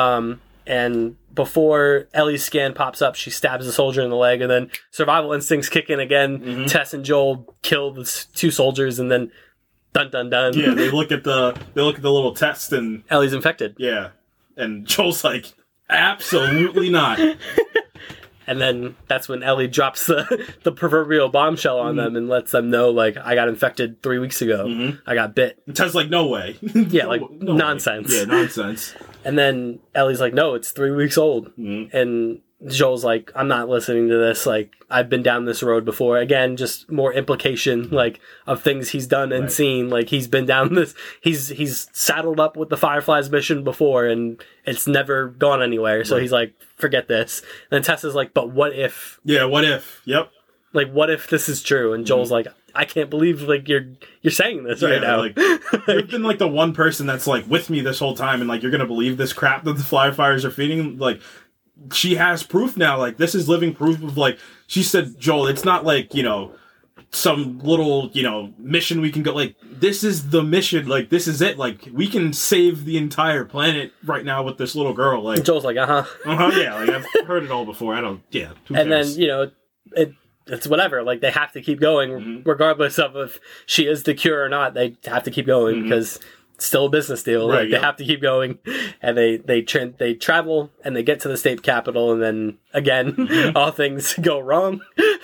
And before Ellie's scan pops up, she stabs the soldier in the leg, and then survival instincts kick in again. Tess and Joel kill the two soldiers, and then dun dun dun. Yeah, they look at the little test, and Ellie's infected. Yeah, and Joel's like, absolutely not. And then that's when Ellie drops the proverbial bombshell on them and lets them know, like, I got infected 3 weeks ago. I got bit. And Ted's like, no way. Yeah, like, no nonsense. Way. Yeah, nonsense. And then Ellie's like, no, it's 3 weeks old. And Joel's like, I'm not listening to this. Like, I've been down this road before. Again, just more implication, like, of things he's done and seen. Like, he's been down this, he's saddled up with the Fireflies mission before, and it's never gone anywhere. So he's like, forget this. And then Tessa's like, but what if? Yeah, what if? Yep. Like, what if this is true? And Joel's like, I can't believe, like, you're saying this right now. Like, you've been, like, the one person that's, like, with me this whole time, and, like, you're gonna believe this crap that the Fireflies are feeding? Like, she has proof now. Like, this is living proof of, like, she said, Joel, it's not, like, you know, some little, you know, mission we can go, like, this is the mission, like, this is it, like, we can save the entire planet right now with this little girl, like... Joel's like, yeah, like, I've heard it all before, who cares? And then, you know, it's whatever, like, they have to keep going, regardless of if she is the cure or not, they have to keep going, because it's still a business deal, like, they have to keep going, and they travel, and they get to the state capital, and then, again, all things go wrong.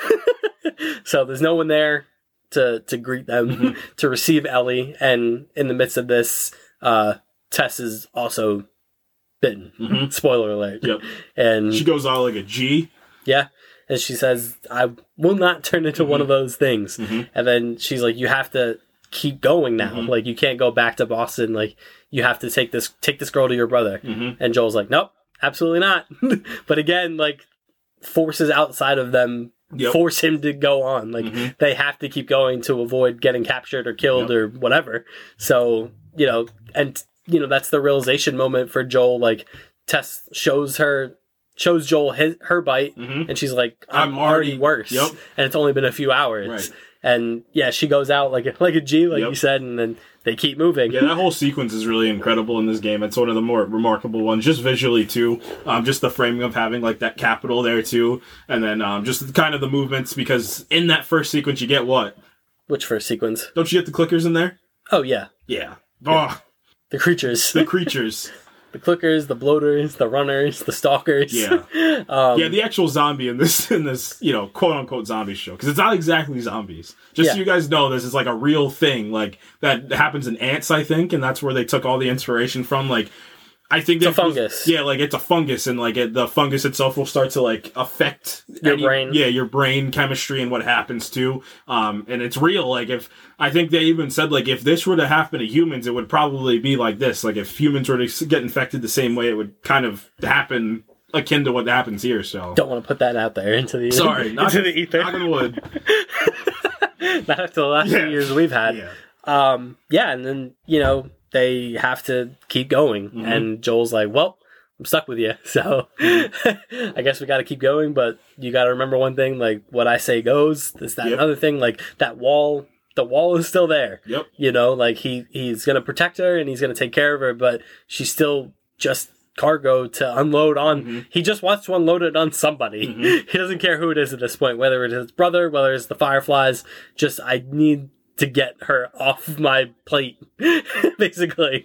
So there's no one there to greet them, to receive Ellie, and in the midst of this, Tess is also bitten. Spoiler alert. Yep. And she goes out like a G. Yeah. And she says, I will not turn into one of those things. And then she's like, you have to keep going now. Like, you can't go back to Boston. Like, you have to take this girl to your brother. And Joel's like, nope, absolutely not. But again, like, forces outside of them force him to go on. Like, they have to keep going to avoid getting captured or killed or whatever. So, you know, and, you know, that's the realization moment for Joel. Like, Tess shows Joel her bite, and she's like, I'm already worse. And it's only been a few hours. And yeah, she goes out like a G, like you said, and then they keep moving. Yeah, that whole sequence is really incredible in this game. It's one of the more remarkable ones, just visually too. Just the framing of having like that capital there too, and then just kind of the movements, because in that first sequence you get what? Which first sequence? Don't you get the clickers in there? Oh yeah. Yeah. Oh. The creatures. The creatures. The clickers, the bloaters, the runners, the stalkers. Yeah. The actual zombie in this, you know, quote unquote zombie show. Because it's not exactly zombies. Just so you guys know, this is like a real thing. Like, that happens in ants, I think. And that's where they took all the inspiration from. Like, I think it's a fungus. Yeah, like, it's a fungus. And, like, the fungus itself will start to, like, affect your brain. Yeah, your brain chemistry and what happens too. And it's real. Like, I think they even said, like, if this were to happen to humans, it would probably be like this. Like, if humans were to get infected the same way, it would kind of happen akin to what happens here. So don't want to put that out there into the into the ether. Knock on wood. Not after the last few years we've had. And then, you know, they have to keep going, and Joel's like, well, I'm stuck with you, so I guess we got to keep going, but you got to remember one thing, like, what I say goes. This, that, another thing, like, that wall, the wall is still there. You know, like, he's going to protect her, and he's going to take care of her, but she's still just cargo to unload on. He just wants to unload it on somebody. He doesn't care who it is at this point, whether it is his brother, whether it's the Fireflies. Just, I need to get her off my plate, basically.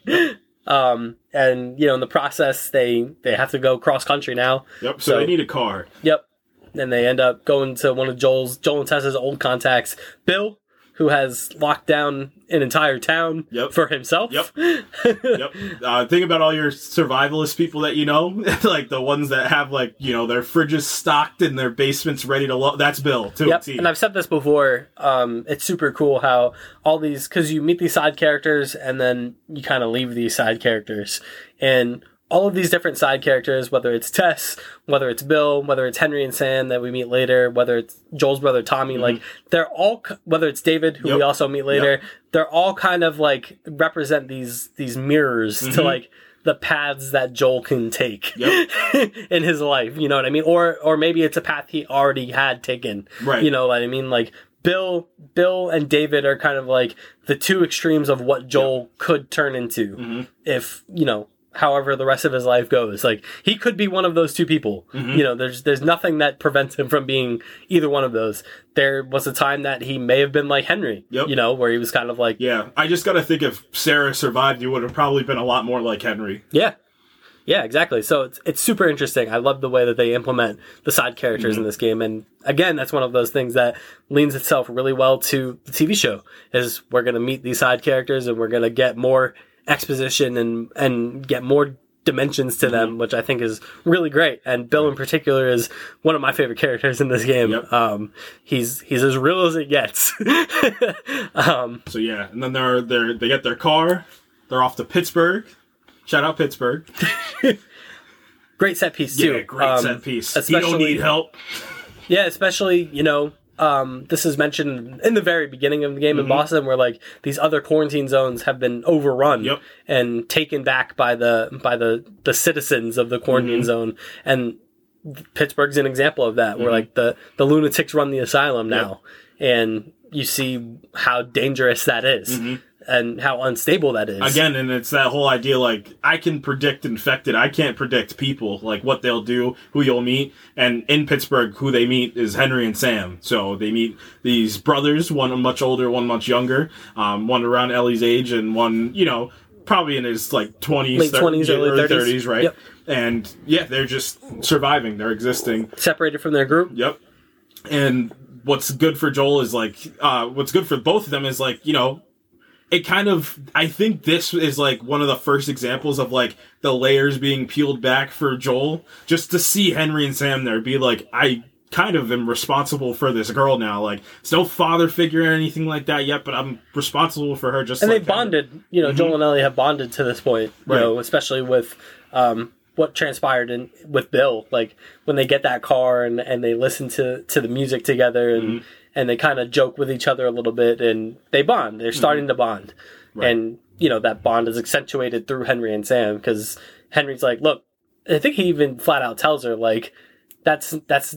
And, you know, in the process, they have to go cross country now. So they need a car. And they end up going to one of Joel and Tessa's old contacts, Bill, who has locked down an entire town for himself. Think about all your survivalist people that you know, like the ones that have, like, you know, their fridges stocked and their basements ready to that's Bill, too. And I've said this before, it's super cool how all these, because you meet these side characters and then you kind of leave these side characters, and all of these different side characters, whether it's Tess, whether it's Bill, whether it's Henry and Sam that we meet later, whether it's Joel's brother Tommy, like, they're all, whether it's David, who we also meet later, they're all kind of, like, represent these mirrors to, like, the paths that Joel can take in his life, you know what I mean? Or maybe it's a path he already had taken, you know what I mean? Like, Bill and David are kind of like the two extremes of what Joel could turn into if, you know, however the rest of his life goes. Like, he could be one of those two people. You know, there's nothing that prevents him from being either one of those. There was a time that he may have been like Henry, you know, where he was kind of like... Yeah, I just gotta think if Sarah survived, you would have probably been a lot more like Henry. Yeah, exactly. So it's super interesting. I love the way that they implement the side characters in this game. And again, that's one of those things that leans itself really well to the TV show, is we're going to meet these side characters and we're going to get more exposition and get more dimensions to them, which I think is really great. And Bill in particular is one of my favorite characters in this game. Yep. He's as real as it gets. So yeah, and then they get their car. They're off to Pittsburgh. Shout out Pittsburgh. Great set piece too. Yeah, great set piece. You Especially, don't need help. Yeah, especially, this is mentioned in the very beginning of the game in Boston, where like these other quarantine zones have been overrun and taken back by the citizens of the quarantine zone, and Pittsburgh's an example of that, where like the lunatics run the asylum now, and you see how dangerous that is. And how unstable that is. Again, and it's that whole idea, like, I can predict infected. I can't predict people, like, what they'll do, who you'll meet. And in Pittsburgh, who they meet is Henry and Sam. So they meet these brothers, one much older, one much younger, one around Ellie's age, and one, probably in his, like, 20s, late 20s, early 30s, right? Yep. And, yeah, they're just surviving. They're existing. Separated from their group. Yep. And what's good for Joel is, like, what's good for both of them is, like, it kind of, I think this is like one of the first examples of like the layers being peeled back for Joel, just to see Henry and Sam there be like, I kind of am responsible for this girl now. Like, it's no father figure or anything like that yet, but I'm responsible for her. Just and like they bonded, Joel and Ellie have bonded to this point, especially with, what transpired with Bill, like when they get that car and they listen to the music together and they kind of joke with each other a little bit, and they bond. They're starting to bond. Right. And, that bond is accentuated through Henry and Sam, because Henry's like, look, I think he even flat out tells her, like, that's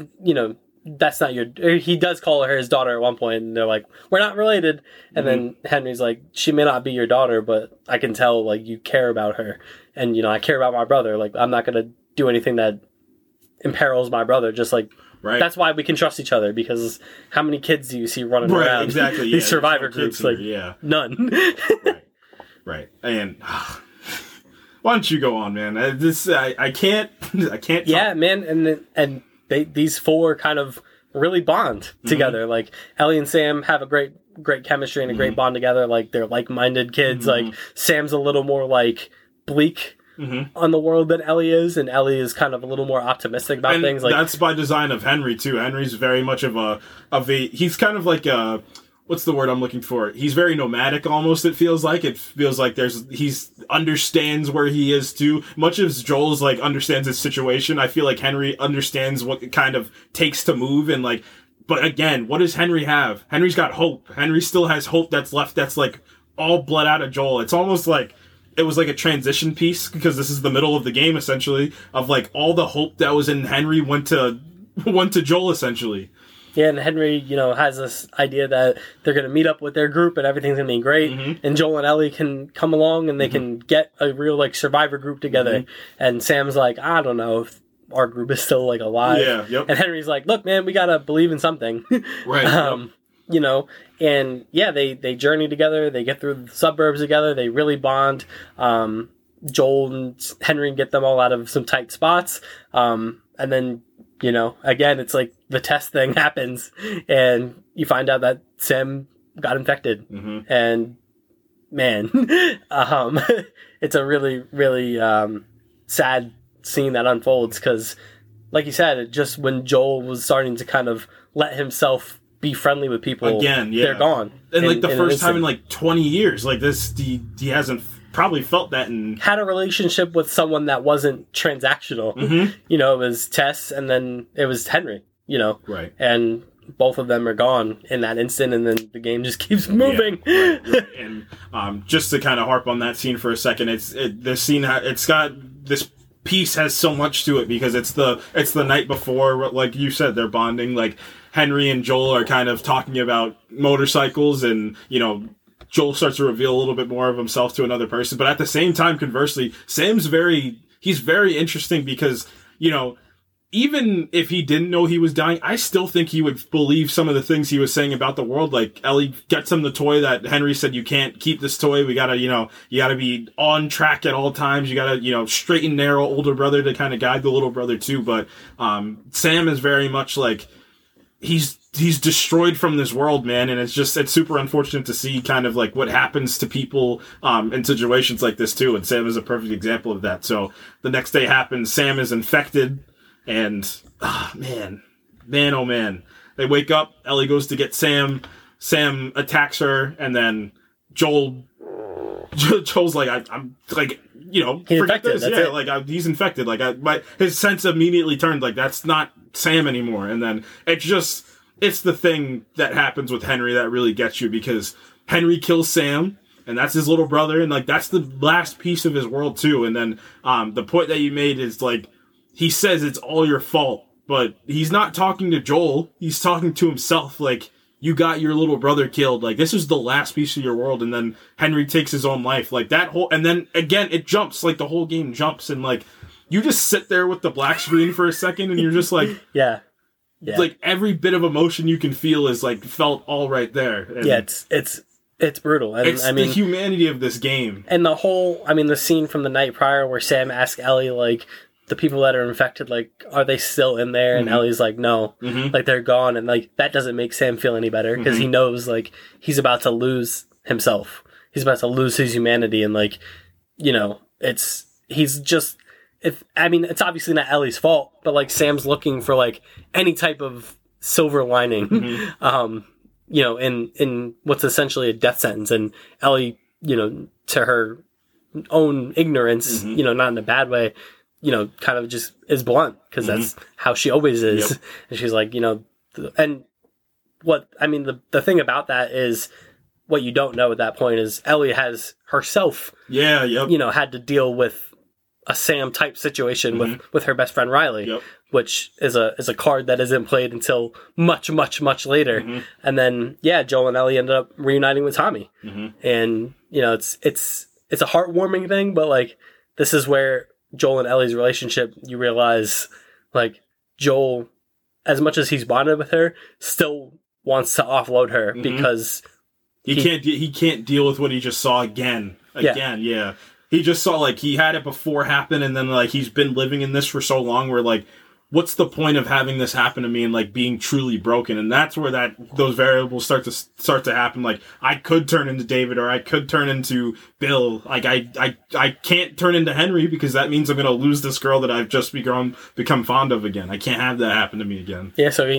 not your... He does call her his daughter at one point, and they're like, we're not related. And then Henry's like, she may not be your daughter, but I can tell, like, you care about her. And, I care about my brother. Like, I'm not going to do anything that imperils my brother, just like... Right. That's why we can trust each other, because how many kids do you see running around? Exactly. These survivor groups, like none. Right. And why don't you go on, man? I can't. Yeah, man. And these four kind of really bond together. Like Ellie and Sam have a great chemistry and a great bond together. Like they're like-minded kids. Like Sam's a little more like bleak on the world than Ellie is, and Ellie is kind of a little more optimistic about things. Like that's by design of Henry too. Henry's very much of a he's kind of like a, what's the word I'm looking for? He's very nomadic almost, it feels like. It feels like he's understands where he is too. Much as Joel's like understands his situation, I feel like Henry understands what it kind of takes to move, and like, but again, what does Henry have? Henry's got hope. Henry still has hope that's left, that's like all bled out of Joel. It's almost like it was like a transition piece, because this is the middle of the game essentially, of like all the hope that was in Henry went to Joel essentially. Yeah, and Henry, has this idea that they're going to meet up with their group and everything's going to be great, and Joel and Ellie can come along and they can get a real like survivor group together. And Sam's like, I don't know if our group is still like alive. Yeah, yep. And Henry's like, look, man, we got to believe in something. Right. And yeah, they journey together, they get through the suburbs together, they really bond. Joel and Henry get them all out of some tight spots. And then, again, it's like the test thing happens and you find out that Sam got infected. And man, it's a really, really sad scene that unfolds, because like you said, just when Joel was starting to kind of let himself be friendly with people again, they're gone. And like the first time in like 20 years, like this, he hasn't probably felt that, and had a relationship with someone that wasn't transactional. It was Tess, and then it was Henry, right. And both of them are gone in that instant, and then the game just keeps moving. Yeah, right. And just to kind of harp on that scene for a second, this scene, it's got this piece has so much to it, because it's the night before, like you said, they're bonding. Like Henry and Joel are kind of talking about motorcycles, and Joel starts to reveal a little bit more of himself to another person. But at the same time, conversely, Sam's very interesting, because even if he didn't know he was dying, I still think he would believe some of the things he was saying about the world. Like Ellie gets him the toy that Henry said, you can't keep this toy. We gotta, you gotta be on track at all times. You gotta, straight and narrow older brother to kind of guide the little brother too. But, Sam is very much like, he's destroyed from this world, man, and it's super unfortunate to see kind of like what happens to people in situations like this too, and Sam is a perfect example of that. So the next day happens, Sam is infected, and man, oh man. They wake up, Ellie goes to get Sam attacks her, and then Joel's like, I'm like, you know, he's forget infected, this. Yeah, like he's infected. Like his sense immediately turned like that's not Sam anymore. And then it's the thing that happens with Henry that really gets you, because Henry kills Sam, and that's his little brother, and like that's the last piece of his world too. And then the point that you made is like he says it's all your fault, but he's not talking to Joel. He's talking to himself. Like, you got your little brother killed. Like, this is the last piece of your world. And then Henry takes his own life. Like, that whole... And then, again, it jumps. Like, the whole game jumps. And, like, you just sit there with the black screen for a second, and you're just like... Yeah. Like, every bit of emotion you can feel is, like, felt all right there. And yeah, it's brutal. And, it's the humanity of this game. And the whole... I mean, the scene from the night prior where Sam asks Ellie, like... the people that are infected, like, are they still in there? And Ellie's like, no, like, they're gone. And, like, that doesn't make Sam feel any better, because he knows, like, he's about to lose himself. He's about to lose his humanity. And, like, you know, it's obviously not Ellie's fault, but, like, Sam's looking for, like, any type of silver lining, you know, in what's essentially a death sentence. And Ellie, you know, to her own ignorance, you know, not in a bad way, you know, kind of just is blunt, because that's how she always is. Yep. And she's like, you know, and the thing about that is, what you don't know at that point is Ellie has herself, you know, had to deal with a Sam type situation with her best friend Riley, which is a card that isn't played until much, much, much later. And then, Joel and Ellie ended up reuniting with Tommy. And, you know, it's a heartwarming thing, but, like, this is where Joel and Ellie's relationship, you realize, like, Joel, as much as he's bonded with her, still wants to offload her because he can't deal with what he just saw again. He just saw, like, he had it before happen, and then, like, he's been living in this for so long where, like, what's the point of having this happen to me and, like, being truly broken? And that's where those variables start to happen. Like, I could turn into David, or I could turn into Bill. Like, I can't turn into Henry, because that means I'm going to lose this girl that I've just become fond of again. I can't have that happen to me again. Yeah, so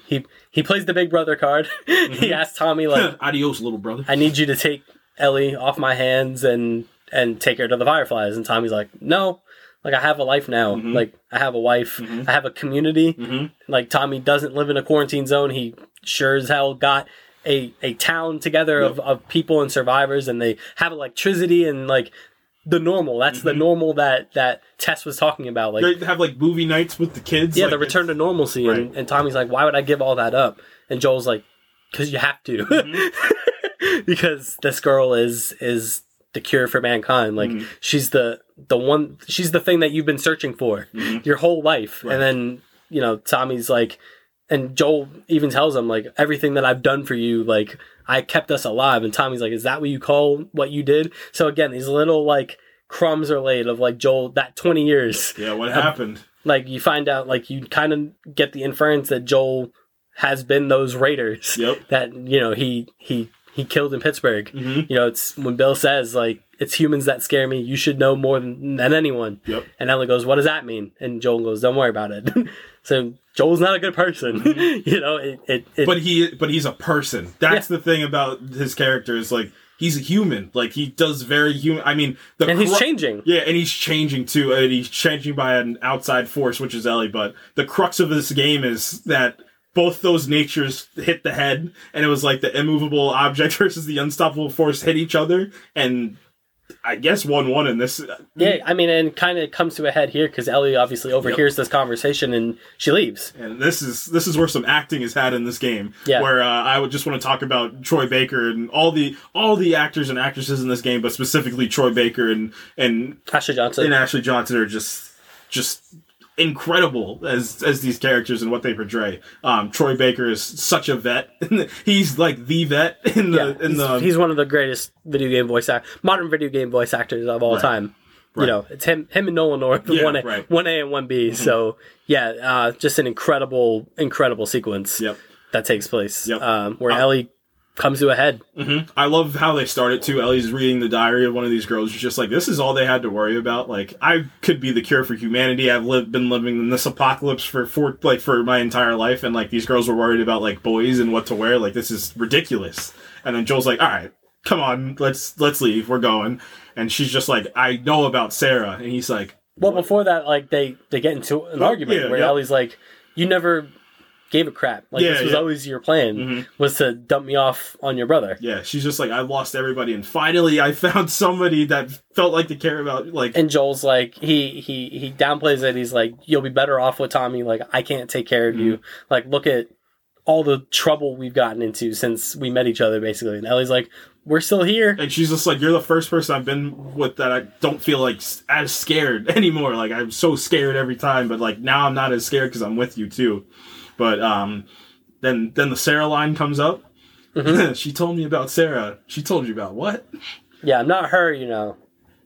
he plays the big brother card. He asks Tommy, like, adios, little brother. I need you to take Ellie off my hands and take her to the Fireflies. And Tommy's like, no. Like, I have a life now. Like, I have a wife. I have a community. Like, Tommy doesn't live in a quarantine zone. He sure as hell got a town together of people and survivors, and they have electricity and, like, the normal. That's the normal that Tess was talking about. Like, they have, like, movie nights with the kids. Yeah, like, the return to normalcy. Right. And Tommy's like, why would I give all that up? And Joel's like, because you have to. Because this girl is the cure for mankind. Like, she's the one, she's the thing that you've been searching for your whole life. Right. And then, you know, Tommy's like, and Joel even tells him, like, everything that I've done for you, like, I kept us alive. And Tommy's like, is that what you call what you did? So again, these little, like, crumbs are laid of, like, Joel, that 20 years. Yeah, what happened? Like, you find out, like, you kind of get the inference that Joel has been those raiders that, you know, he killed in Pittsburgh. You know, it's when Bill says, like, it's humans that scare me. You should know more than anyone. And Ellie goes, what does that mean? And Joel goes, don't worry about it. So Joel's not a good person. You know, but he's a person. That's the thing about his character is, like, he's a human. Like, he does very human. I mean, he's changing. Yeah, and he's changing too. And he's changing by an outside force, which is Ellie. But the crux of this game is that both those natures hit the head, and it was like the immovable object versus the unstoppable force hit each other, and I guess 1-1 in this. Yeah, I mean, and kind of comes to a head here because Ellie obviously overhears this conversation and she leaves. And this is where some acting is had in this game. Yeah. Where I would just want to talk about Troy Baker and all the actors and actresses in this game, but specifically Troy Baker and Ashley Johnson. And Ashley Johnson are just incredible as these characters and what they portray. Troy Baker is such a vet. He's like the vet he's one of the greatest modern video game voice actors of all time. You know, it's him and Nolan North, 1A and 1B. So yeah, just an incredible sequence that takes place where Ellie comes to a head. I love how they start it too. Ellie's reading the diary of one of these girls. She's just like, this is all they had to worry about. Like, I could be the cure for humanity. I've been living in this apocalypse for my entire life, and like these girls were worried about like boys and what to wear. Like, this is ridiculous. And then Joel's like, all right, come on, let's leave. We're going. And she's just like, I know about Sarah. And he's like, well, before that, like they get into an argument where Ellie's like, you never gave a crap. Like, this was always your plan, was to dump me off on your brother. Yeah, she's just like, I lost everybody, and finally I found somebody that felt like to care about, like... And Joel's like, he downplays it. He's like, you'll be better off with Tommy. Like, I can't take care of you. Like, look at all the trouble we've gotten into since we met each other, basically. And Ellie's like, we're still here. And she's just like, you're the first person I've been with that I don't feel like as scared anymore. Like, I'm so scared every time, but like, now I'm not as scared because I'm with you too. But then the Sarah line comes up. She told me about Sarah. She told you about what? Yeah, I'm not her, you know.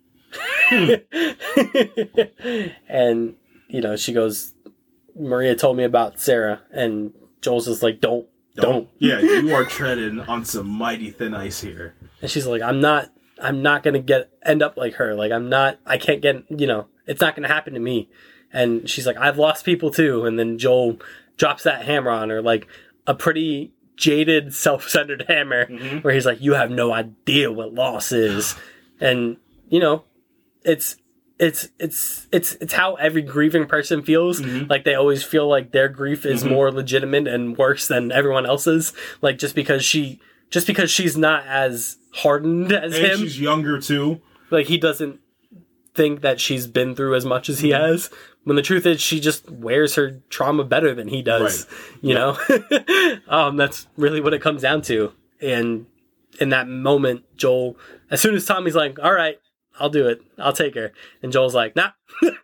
And, you know, she goes, Maria told me about Sarah. And Joel's just like, don't. Yeah, you are treading on some mighty thin ice here. And she's like, I'm not going to end up like her. Like, I can't get, you know, it's not going to happen to me. And she's like, I've lost people too. And then Joel drops that hammer on her, like a pretty jaded, self-centered hammer, where he's like, you have no idea what loss is. And, you know, it's how every grieving person feels. Like, they always feel like their grief is more legitimate and worse than everyone else's. Like, just because she's not as hardened as him. She's younger too. Like, he doesn't think that she's been through as much as he has, when the truth is she just wears her trauma better than he does. You know. That's really what it comes down to. And in that moment, Joel, as soon as Tommy's like, all right, I'll do it, I'll take her, and Joel's like, nah.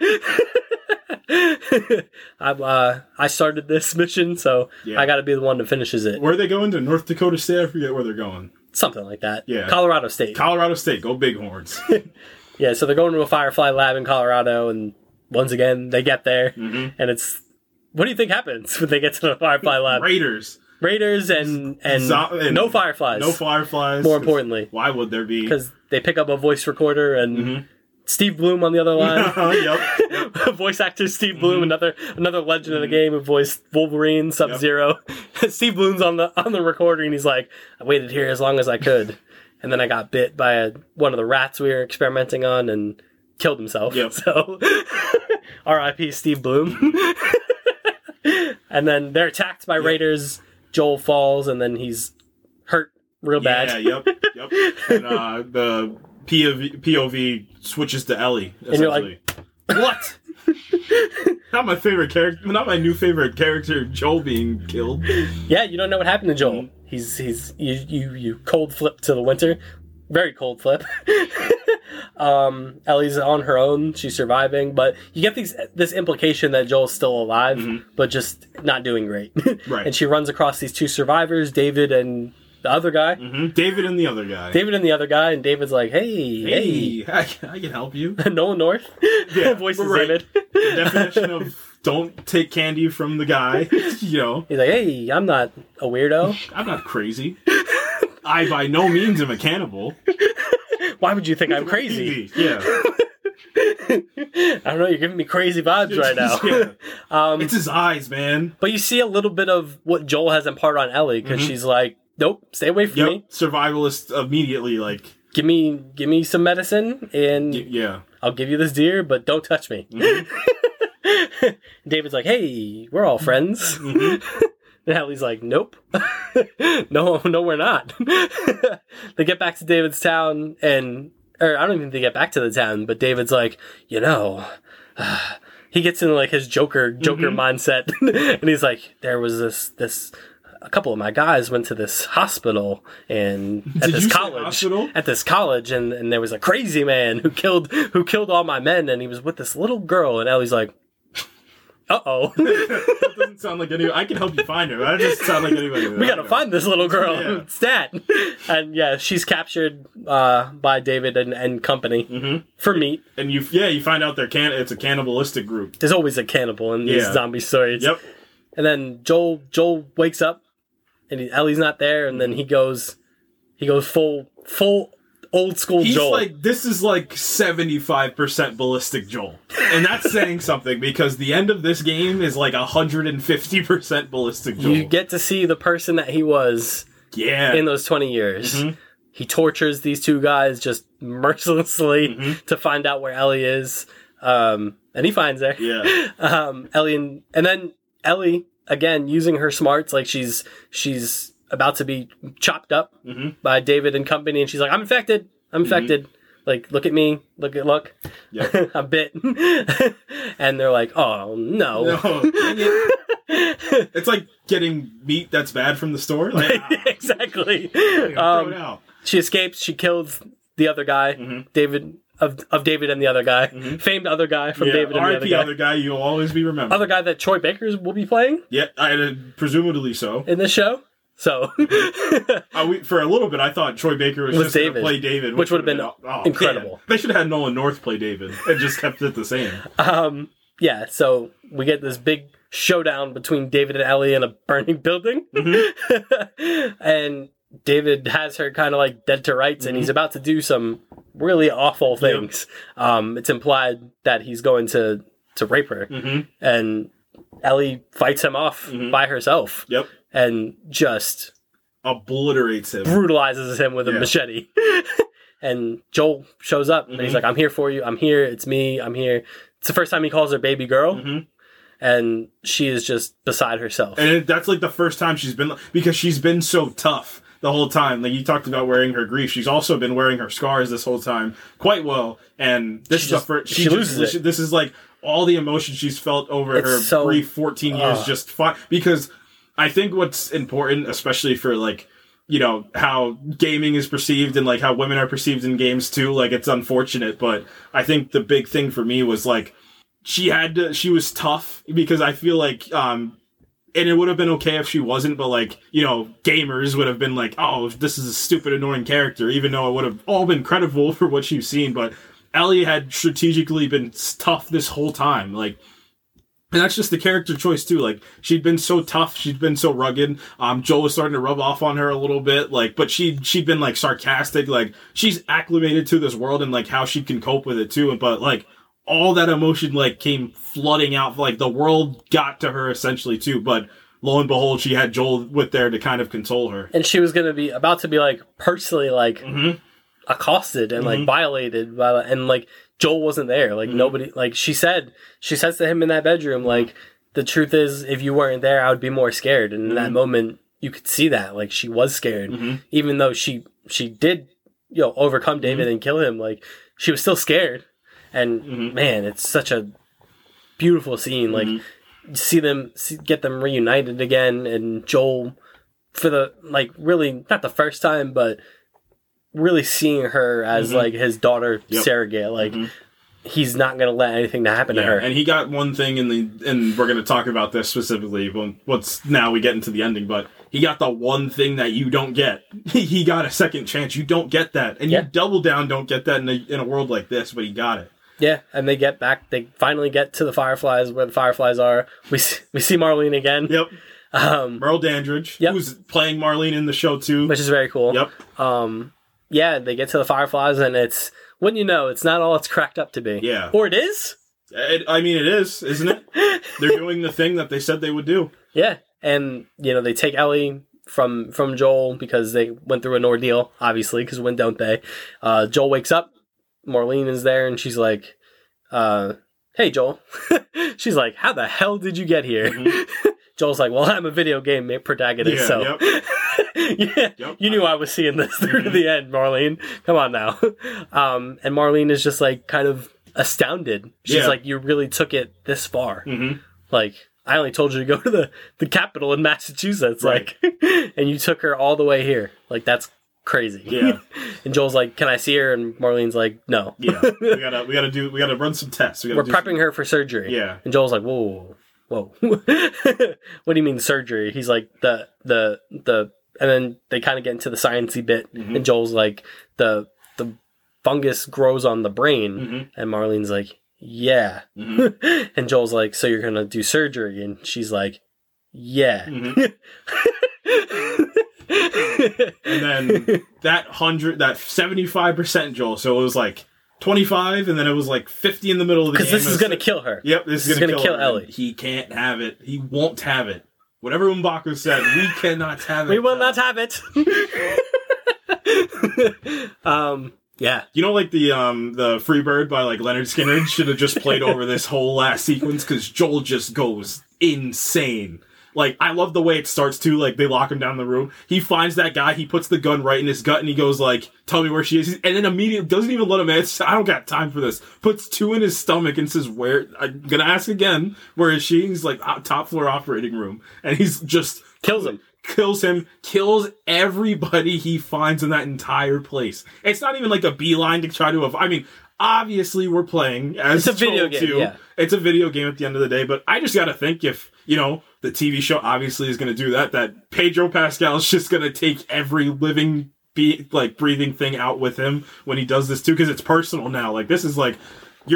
I started this mission, so I gotta be the one that finishes it. Where are they going to? North Dakota State? I forget where they're going. Something like that. Yeah. Colorado State. Go Bighorns. Yeah, so they're going to a Firefly lab in Colorado, and once again, they get there, and it's... What do you think happens when they get to the Firefly lab? Raiders and no Fireflies. No Fireflies. More importantly. Why would there be? Because they pick up a voice recorder, and Steve Bloom on the other line. Yep. Voice actor Steve Bloom, another legend of the game who voiced Wolverine, Sub-Zero. Steve Bloom's on the recorder, and he's like, I waited here as long as I could. And then I got bit by one of the rats we were experimenting on and killed himself. Yep. So, R.I.P. Steve Bloom. And then they're attacked by Raiders. Joel falls, and then he's hurt real bad. Yeah, yep. And the POV switches to Ellie, essentially. And you're like, what? Not my favorite character. Not my new favorite character, Joel being killed. Yeah, you don't know what happened to Joel. He's you cold flip to the winter, very cold flip. Ellie's on her own; she's surviving, but you get this implication that Joel's still alive, but just not doing great. Right. And she runs across these two survivors, David and the other guy. David and the other guy. And David's like, hey, I can help you. Nolan North. Yeah, voices right. David. The definition of don't take candy from the guy. You know, he's like, hey, I'm not a weirdo. I'm not crazy. I by no means am a cannibal. Why would you think I'm crazy? Yeah. I don't know, you're giving me crazy vibes right now. Yeah. It's his eyes, man. But you see a little bit of what Joel has imparted on Ellie, because she's like, nope, stay away from me. Survivalist immediately, like... Give me some medicine, and I'll give you this deer, but don't touch me. David's like, hey, we're all friends. And Ellie's like, nope. No, we're not. They get back to David's town, or I don't even think they get back to the town, but David's like, you know, he gets into like his Joker mindset, and he's like, there was this a couple of my guys went to this hospital and at this college, and there was a crazy man who killed all my men, and he was with this little girl, and Ellie's like, uh-oh. That doesn't sound like anybody. I can help you find her. That doesn't sound like anybody. We gotta find this little girl. Yeah. Stat. And yeah, she's captured by David and company for meat. And you find out it's a cannibalistic group. There's always a cannibal in these zombie stories. Yep. And then Joel wakes up, and Ellie's not there, and then he goes full old school He's Joel. like, this is like 75% ballistic Joel. And that's saying something, because the end of this game is like 150% ballistic Joel. You get to see the person that he was in those 20 years. He tortures these two guys just mercilessly to find out where Ellie is. And he finds her. Yeah. Ellie and then Ellie, again, using her smarts, like she's about to be chopped up by David and company, and she's like, I'm infected. Like, look at me. Look. Yep. I'm bit. And they're like, oh, no. Dang it. It's like getting meat that's bad from the store. Like, Exactly. throw it out. She escapes. She kills the other guy, David, of David and the other guy. Famed other guy from David and the other guy. other guy, you'll always be remembered. Other guy that Troy Baker will be playing Yeah, presumably so. in this show. So, For a little bit, I thought Troy Baker was just going to play David. Which would have been incredible. Man. They should have had Nolan North play David and just kept it the same. Yeah, so we get this big showdown between David and Ellie in a burning building. And David has her kind of like dead to rights, and he's about to do some really awful things. It's implied that he's going to rape her. And Ellie fights him off by herself. Yep. And just obliterates him. Brutalizes him with a machete. And Joel shows up, and he's like, I'm here for you. I'm here. It's me. I'm here. It's the first time he calls her baby girl. And she is just beside herself. And that's like the first time because she's been so tough the whole time. Like, you talked about wearing her grief. She's also been wearing her scars this whole time quite well. And this is the first. She loses it. This is like all the emotion she's felt over her brief 14 years just fine. Because I think what's important, especially for like, you know, how gaming is perceived and like how women are perceived in games too, like it's unfortunate, but I think the big thing for me was like, she was tough, because I feel like, and it would have been okay if she wasn't, but like, you know, gamers would have been like, oh, this is a stupid, annoying character, even though it would have all been credible for what you've seen, but Ellie had strategically been tough this whole time, like, and that's just the character choice too. Like, she'd been so tough, she'd been so rugged. Joel was starting to rub off on her a little bit, like, but she'd been like sarcastic. Like, she's acclimated to this world and like how she can cope with it too. But like all that emotion like came flooding out. Like, the world got to her essentially too. But lo and behold, she had Joel with there to kind of console her. And she was about to be like personally like accosted and like violated by, and like Joel wasn't there. Like nobody, like she says to him in that bedroom, like, the truth is, if you weren't there, I would be more scared. And in that moment, you could see that, like, she was scared, even though she did, you know, overcome David and kill him. Like, she was still scared. And man, it's such a beautiful scene. Like, get them reunited again, and Joel, for the, like, really not the first time, but really seeing her as like his daughter surrogate. Like, he's not going to let anything to happen to her. And he got one thing and we're going to talk about this specifically now we get into the ending, but he got the one thing that you don't get. He got a second chance. You don't get that. And you double down don't get that in a world like this, but he got it. Yeah, and they finally get to the Fireflies, where the Fireflies are. We see Marlene again. Yep. Merle Dandridge, who's playing Marlene in the show too. Which is very cool. Yep. Yeah, they get to the Fireflies, and it's, wouldn't you know, it's not all it's cracked up to be. Yeah. Or it is? I mean, it is, isn't it? They're doing the thing that they said they would do. Yeah, and, you know, they take Ellie from Joel because they went through an ordeal, obviously, because when don't they? Joel wakes up, Marlene is there, and she's like, hey, Joel. She's like, how the hell did you get here? Joel's like, well, I'm a video game protagonist, so... You knew I was seeing this through to the end, Marlene. Come on now. And Marlene is just like kind of astounded. She's like, you really took it this far. Like, I only told you to go to the capital in Massachusetts, right. Like, and you took her all the way here. Like, that's crazy. Yeah. And Joel's like, can I see her? And Marlene's like, no. Yeah. We gotta run some tests. We're prepping her for surgery. Yeah. And Joel's like, whoa. whoa. What do you mean surgery? He's like, the and then they kind of get into the sciencey bit, and Joel's like, the fungus grows on the brain, and Marlene's like, yeah. And Joel's like, so you're gonna do surgery? And she's like, yeah. And then that 75% Joel, so it was like 25, and then it was like 50 in the middle of the game. Because this is gonna kill her. Yep, this is gonna kill Ellie. He can't have it. He won't have it. Whatever M'Baku said, we cannot have it. We will not have it. Yeah. You know, like the Freebird by like Leonard Skinner should have just played over this whole last sequence, because Joel just goes insane. Like, I love the way it starts too. Like, they lock him down in the room. He finds that guy. He puts the gun right in his gut, and he goes like, "Tell me where she is." And then immediately doesn't even let him answer. I don't got time for this. Puts 2 in his stomach and says, "Where?" I'm gonna ask again. Where is she? He's like, "Top floor operating room," and he's just kills him. Kills everybody he finds in that entire place. It's not even like a beeline to try to I mean, obviously we're playing as it's a video game, too. yeah. It's a video game at the end of the day, but I just gotta think, if, you know, the TV show obviously is gonna do that Pedro Pascal is just gonna take every living breathing thing out with him when he does this too, because it's personal now. Like, this is like,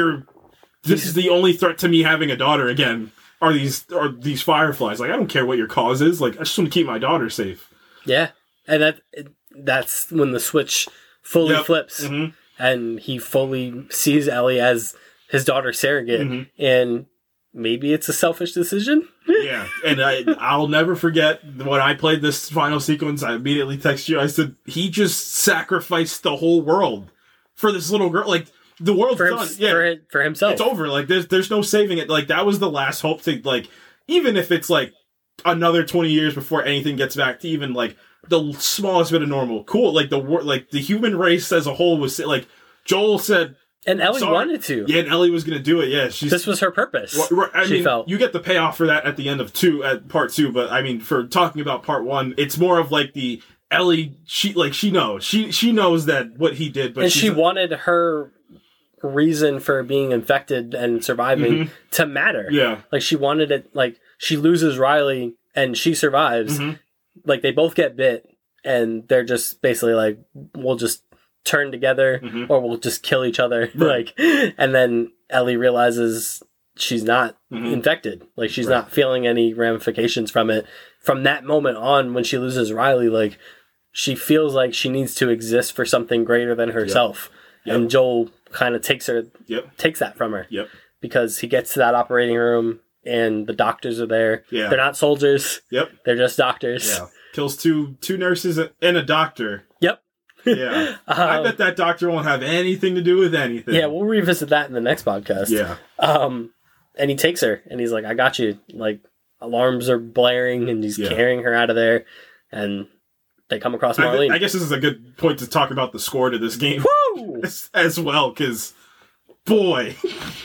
this is the only threat to me having a daughter again. Are these fireflies? Like, I don't care what your cause is. Like, I just want to keep my daughter safe. Yeah, and that's when the switch fully flips, and he fully sees Ellie as his daughter surrogate, and maybe it's a selfish decision. Yeah, and I'll never forget when I played this final sequence. I immediately texted you. I said, he just sacrificed the whole world for this little girl. Like, the world's done. Yeah, for himself. It's over. Like, there's no saving it. Like, that was the last hope to, like, even if it's like another 20 years before anything gets back to even like the smallest bit of normal. Cool. Like, the human race as a whole was like, Joel said, and Ellie wanted to. Yeah, and Ellie was going to do it. Yeah, this was her purpose. I mean, felt. You get the payoff for that at the end of part 2. But I mean, for talking about part 1, it's more of like the Ellie. She knows. She knows that what he did, but she wanted her reason for being infected and surviving to matter. Yeah. Like, she wanted it, like, she loses Riley and she survives. Like, they both get bit, and they're just basically like, we'll just turn together or we'll just kill each other. Right. Like, and then Ellie realizes she's not infected. Like, she's not feeling any ramifications from it. From that moment on, when she loses Riley, like, she feels like she needs to exist for something greater than herself. Yep. And Joel kind of takes that from her. Yep. Because he gets to that operating room and the doctors are there. Yeah. They're not soldiers. Yep. They're just doctors. Yeah. Kills two nurses and a doctor. Yep. Yeah. I bet that doctor won't have anything to do with anything. Yeah, we'll revisit that in the next podcast. Yeah. And he takes her and he's like, I got you. Like, alarms are blaring and he's carrying her out of there, and they come across Marlene. I guess this is a good point to talk about the score to this game. Woo! As well, because boy,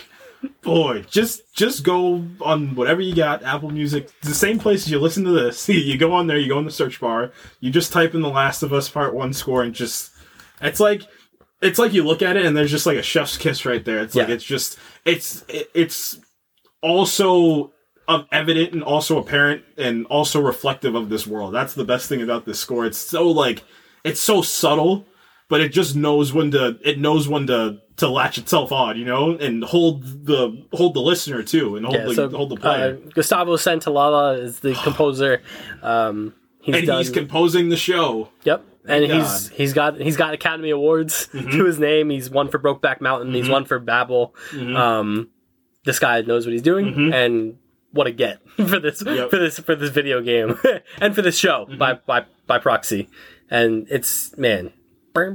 just go on whatever you got, Apple Music, the same places you listen to this. You go on there, you go in the search bar, you just type in The Last of Us Part 1 score, and just it's like you look at it and there's just like a chef's kiss right there. It's like it's also evident and also apparent and also reflective of this world. That's the best thing about this score. It's so subtle, but it just knows when to latch itself on, you know, and hold the listener too, and hold the player. Gustavo Santaolalla is the composer. He's composing the show. Yep. And he's got Academy Awards to his name. He's won for Brokeback Mountain. He's won for Babel. This guy knows what he's doing, and what a get for this video game and for this show by proxy. And it's, man. And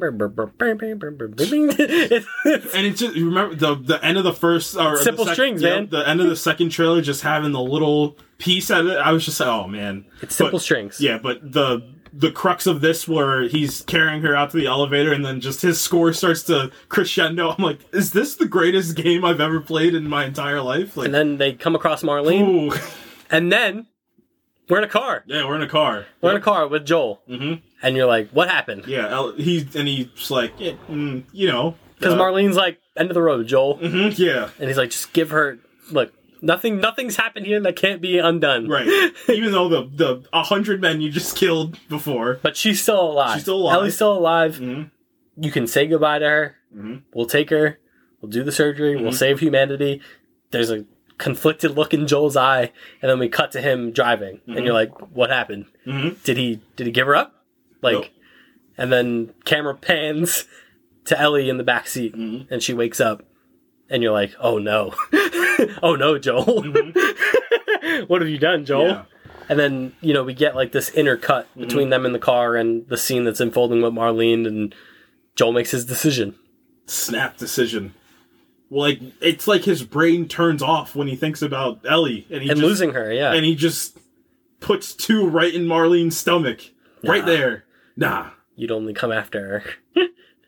it's just, you remember the end of the first or Simple Strings, man. The end of the second trailer, just having the little piece of it. I was just like, oh man, it's Simple Strings. Yeah, but the crux of this, where he's carrying her out to the elevator, and then just his score starts to crescendo. I'm like, is this the greatest game I've ever played in my entire life? Like, and then they come across Marlene, and then we're in a car. Yeah, we're in a car. We're in a car with Joel. And you're like, what happened? Yeah, he's like, you know. Because Marlene's like, end of the road, Joel. Yeah. And he's like, just give her, look, Nothing's happened here that can't be undone. Right. Even though the 100 men you just killed before. But she's still alive. She's still alive. Ellie's still alive. Mm-hmm. You can say goodbye to her. Mm-hmm. We'll take her. We'll do the surgery. We'll save humanity. There's a conflicted look in Joel's eye, and then we cut to him driving, and you're like, "What happened? Did he give her up?" Like, Nope. And then camera pans to Ellie in the back seat, and she wakes up, and you're like, "Oh no, oh no, Joel, what have you done, Joel?" Yeah. And then we get like this inner cut between them in the car and the scene that's unfolding with Marlene, and Joel makes his decision. Snap decision. Like, it's like his brain turns off when he thinks about Ellie. And losing her, yeah. And he just puts 2 right in Marlene's stomach. Right there. Nah. You'd only come after her.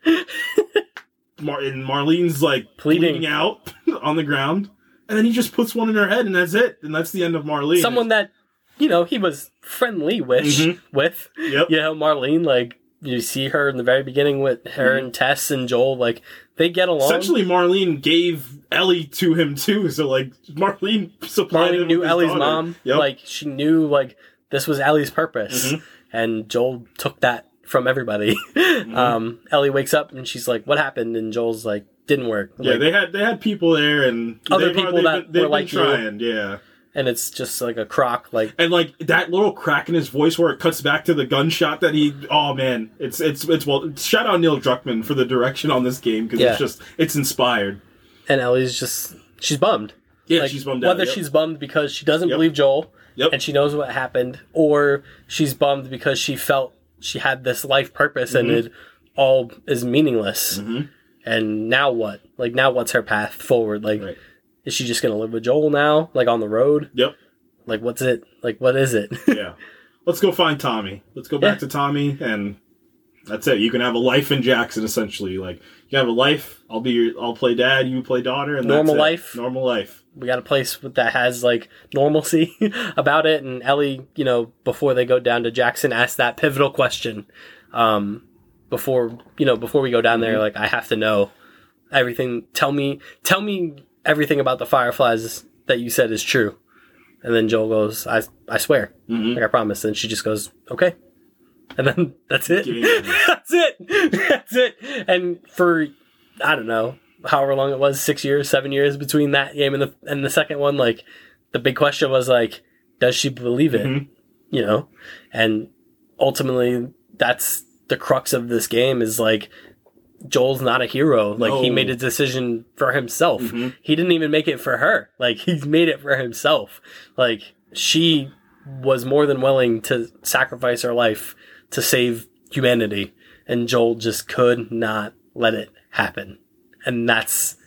And Marlene's, like, bleeding out on the ground. And then he just puts one in her head, and that's it. And that's the end of Marlene. Someone that, he was friendly with. Yep. Marlene, like, you see her in the very beginning with her and Tess and Joel, like, they get along. Essentially, Marlene gave Ellie to him, too. So, like, Marlene supplied him knew with his Ellie's daughter. mom. Yep. Like, she knew, like, this was Ellie's purpose. And Joel took that from everybody. Ellie wakes up and she's like, "What happened?" And Joel's like, "Didn't work." Yeah, like, they had people there and other people that were like trying, yeah. And it's just like a crock, like, and like that little crack in his voice where it cuts back to the gunshot that he. Oh man, it's shout out Neil Druckmann for the direction on this game because it's inspired. And Ellie's she's bummed. Yeah, like, she's bummed out. Whether she's bummed because she doesn't believe Joel, and she knows what happened, or she's bummed because she felt she had this life purpose and it all is meaningless. And now what? Like, now what's her path forward? Like, is she just going to live with Joel now? Like, on the road? Yep. Like, what's it? Like, what is it? Yeah. Let's go find Tommy. Let's go back to Tommy, and that's it. You can have a life in Jackson, essentially. Like, you have a life. I'll play dad, you play daughter, and normal that's life. Normal life. We got a place that has, like, normalcy about it. And Ellie, before they go down to Jackson, asks that pivotal question. Before we go down there, like, I have to know everything. Tell me everything about the Fireflies that you said is true. And then Joel goes, I swear. Like, I promise. And she just goes, okay. And then that's it. That's it. That's it. And for, I don't know, however long it was, 6 years, 7 years between that game and the second one, like, the big question was, like, does she believe it? And ultimately that's the crux of this game is, like, Joel's not a hero. Like, he made a decision for himself. He didn't even make it for her. Like, he's made it for himself. Like, she was more than willing to sacrifice her life to save humanity. And Joel just could not let it happen. And that's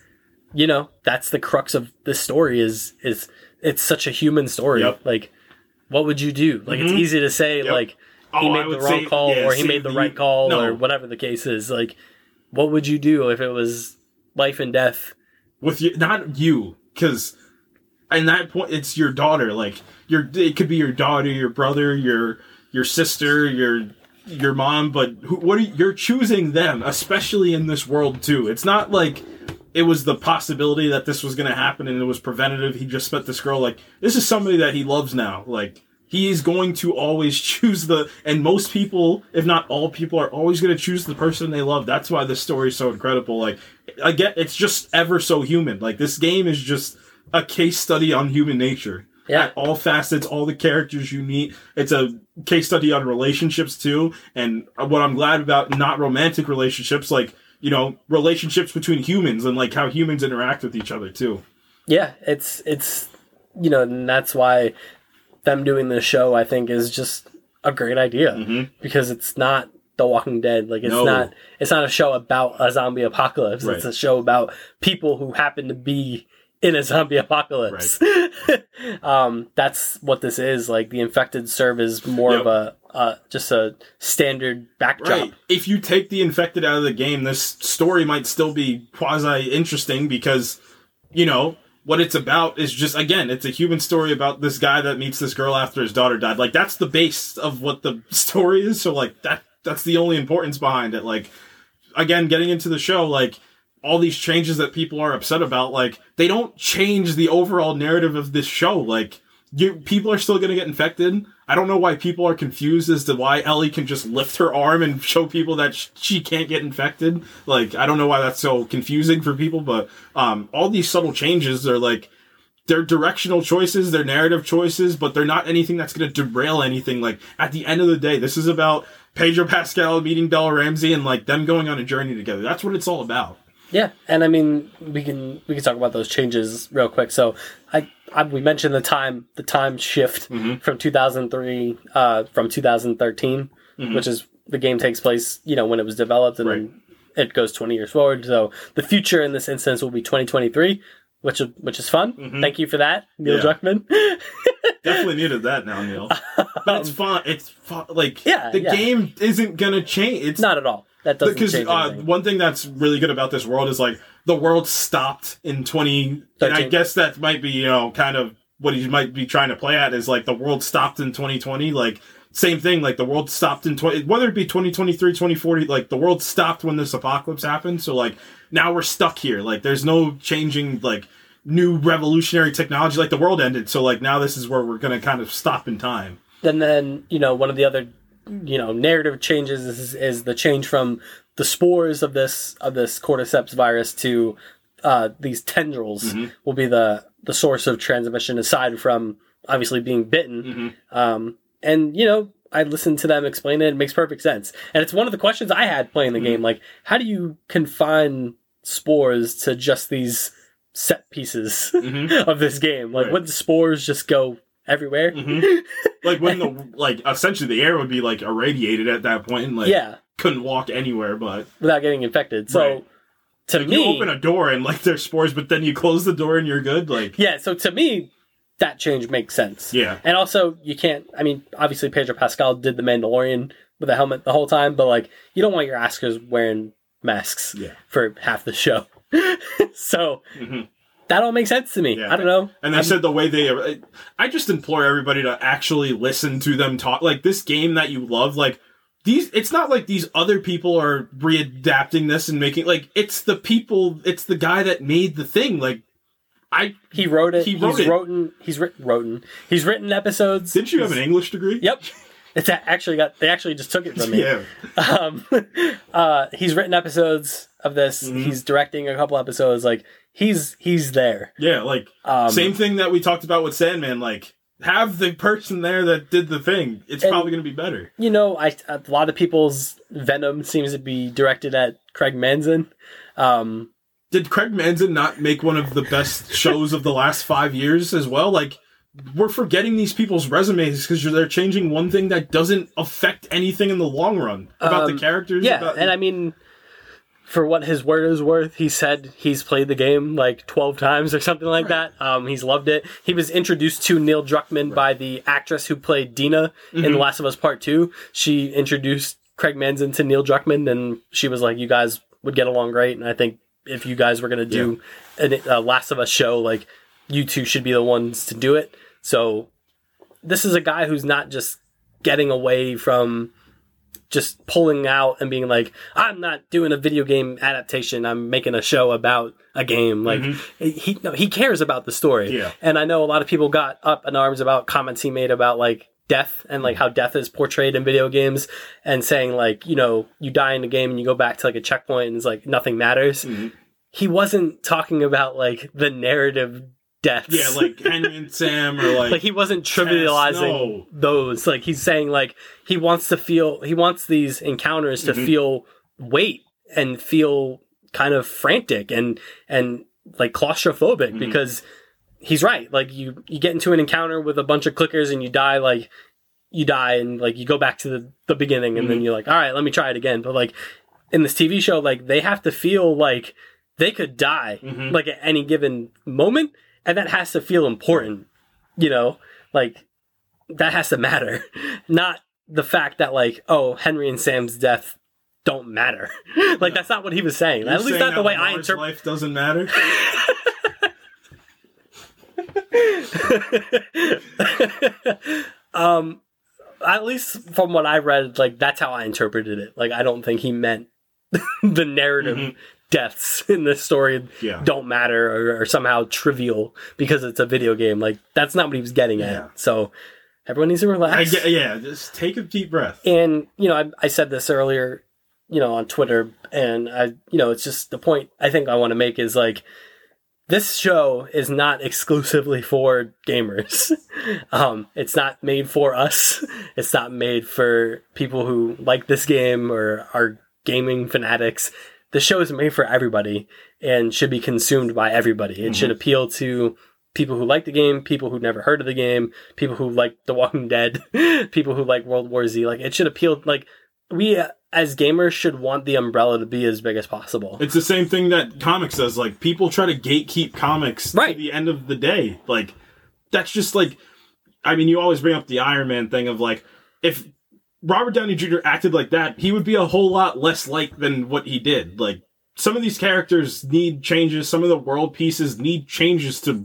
the crux of this story is it's such a human story. Like, what would you do? Like, it's easy to say, like, he made the wrong call or he made the right call or whatever the case is. Like, what would you do if it was life and death? With you, not you, because at that point, it's your daughter. Like, it could be your daughter, your brother, your sister, your mom, but you're choosing them, especially in this world too. It's not like it was the possibility that this was going to happen and it was preventative. He just met this girl. Like, this is somebody that he loves now. Like, he's going to always choose and most people, if not all people, are always going to choose the person they love. That's why this story is so incredible. Like, again, it's just ever so human. Like, this game is just a case study on human nature. Yeah. At all facets, all the characters you meet. It's a case study on relationships too. And what I'm glad about, not romantic relationships, like, relationships between humans and like how humans interact with each other too. Yeah, it's and that's why them doing this show, I think, is just a great idea because it's not The Walking Dead. Like, it's not a show about a zombie apocalypse. Right. It's a show about people who happen to be in a zombie apocalypse. Right. That's what this is. Like, the infected serve is more of just a standard backdrop. Right. If you take the infected out of the game, this story might still be quasi interesting because, what it's about is just, again, it's a human story about this guy that meets this girl after his daughter died. Like, that's the base of what the story is. So, like, that's the only importance behind it. Like, again, getting into the show, like, all these changes that people are upset about, like, they don't change the overall narrative of this show. Like, people are still going to get infected. I don't know why people are confused as to why Ellie can just lift her arm and show people that she can't get infected. Like, I don't know why that's so confusing for people, but all these subtle changes are, like, they're directional choices, they're narrative choices, but they're not anything that's going to derail anything. Like, at the end of the day, this is about Pedro Pascal meeting Bella Ramsey and, like, them going on a journey together. That's what it's all about. Yeah, and I mean, we can talk about those changes real quick. So, we mentioned the time shift from 2003 from 2013, which is the game takes place, when it was developed, and then it goes 20 years forward. So the future in this instance will be 2023, which is fun. Thank you for that, Neil Druckmann. Definitely needed that now, Neil. But it's fun. It's fun. Like, the game isn't gonna change. It's not at all. That doesn't change anything. One thing that's really good about this world is, like, the world stopped in 20... And I guess that might be, kind of what he might be trying to play at is, like, the world stopped in 2020. Like, same thing. Like, the world stopped in... whether it be 2023, 2040, like, the world stopped when this apocalypse happened. So, like, now we're stuck here. Like, there's no changing, like, new revolutionary technology. Like, the world ended. So, like, now this is where we're going to kind of stop in time. And then, one of the other... narrative changes is the change from the spores of this cordyceps virus to these tendrils will be the source of transmission, aside from obviously being bitten. And I listened to them explain it. It makes perfect sense. And it's one of the questions I had playing the game. Like, how do you confine spores to just these set pieces of this game? Like, would the spores just go everywhere? Like, when essentially the air would be, like, irradiated at that point, and, like, couldn't walk anywhere but without getting infected. So to me, you open a door and, like, there's spores, but then you close the door and you're good. Like, so to me, that change makes sense. Yeah. And also, you can't, I mean, obviously Pedro Pascal did the Mandalorian with a helmet the whole time, but, like, you don't want your actors wearing masks for half the show. So that all makes sense to me. I don't know. And they said the way I just implore everybody to actually listen to them talk. Like, this game that you love, like, it's not like these other people are readapting this and making, like, it's the guy that made the thing. Like, he wrote it. He's written episodes. Didn't you have an English degree? Yep. They actually just took it from me. He's written episodes of this. He's directing a couple episodes. Like, he's there. Yeah, like, same thing that we talked about with Sandman. Like, have the person there that did the thing. It's probably going to be better. A lot of people's Venom seems to be directed at Craig Mazin. Did Craig Mazin not make one of the best shows of the last 5 years as well? Like, we're forgetting these people's resumes because they're changing one thing that doesn't affect anything in the long run about the characters. And I mean, for what his word is worth, he said he's played the game like 12 times or something like that. He's loved it. He was introduced to Neil Druckmann by the actress who played Dina in The Last of Us Part 2. She introduced Craig Mazin to Neil Druckmann, and she was like, you guys would get along great, and I think if you guys were going to do a Last of Us show, like, you two should be the ones to do it. So this is a guy who's not just getting away from just pulling out and being like, I'm not doing a video game adaptation, I'm making a show about a game. Like, he cares about the story. Yeah. And I know a lot of people got up in arms about comments he made about, like, death and, like, how death is portrayed in video games, and saying, like, you die in the game and you go back to, like, a checkpoint and it's like nothing matters. He wasn't talking about, like, the narrative deaths. Yeah, like Henry and Sam, or like he wasn't trivializing those. Like, he's saying, like, he wants these encounters to feel weight and feel kind of frantic and like claustrophobic, because he's right. Like, you get into an encounter with a bunch of clickers and you die, and, like, you go back to the beginning, and then you're like, all right, let me try it again. But, like, in this TV show, like, they have to feel like they could die, like, at any given moment. And that has to feel important, like, that has to matter. Not the fact that, like, oh, Henry and Sam's death don't matter. Like, that's not what he was saying. You're at least not the way I interpret. Life doesn't matter. At least from what I read, like, that's how I interpreted it. Like, I don't think he meant the narrative deaths in this story Yeah. don't matter or somehow trivial because it's a video game. Like, that's not what he was getting at. So everyone needs to relax. Just take a deep breath. And, I said this earlier, on Twitter, and it's just the point I think I want to make is like, this show is not exclusively for gamers. It's not made for us. It's not made for people who like this game or are gaming fanatics. The show is made for everybody and should be consumed by everybody. It should appeal to people who like the game, people who never heard of the game, people who like The Walking Dead, people who like World War Z. Like, it should appeal, like, we as gamers should want the umbrella to be as big as possible. It's the same thing that comics does. Like, people try to gatekeep comics to the end of the day. Like, that's just like, I mean, you always bring up the Iron Man thing of like, if Robert Downey Jr. acted like that, he would be a whole lot less liked than what he did. Like, some of these characters need changes. Some of the world pieces need changes to,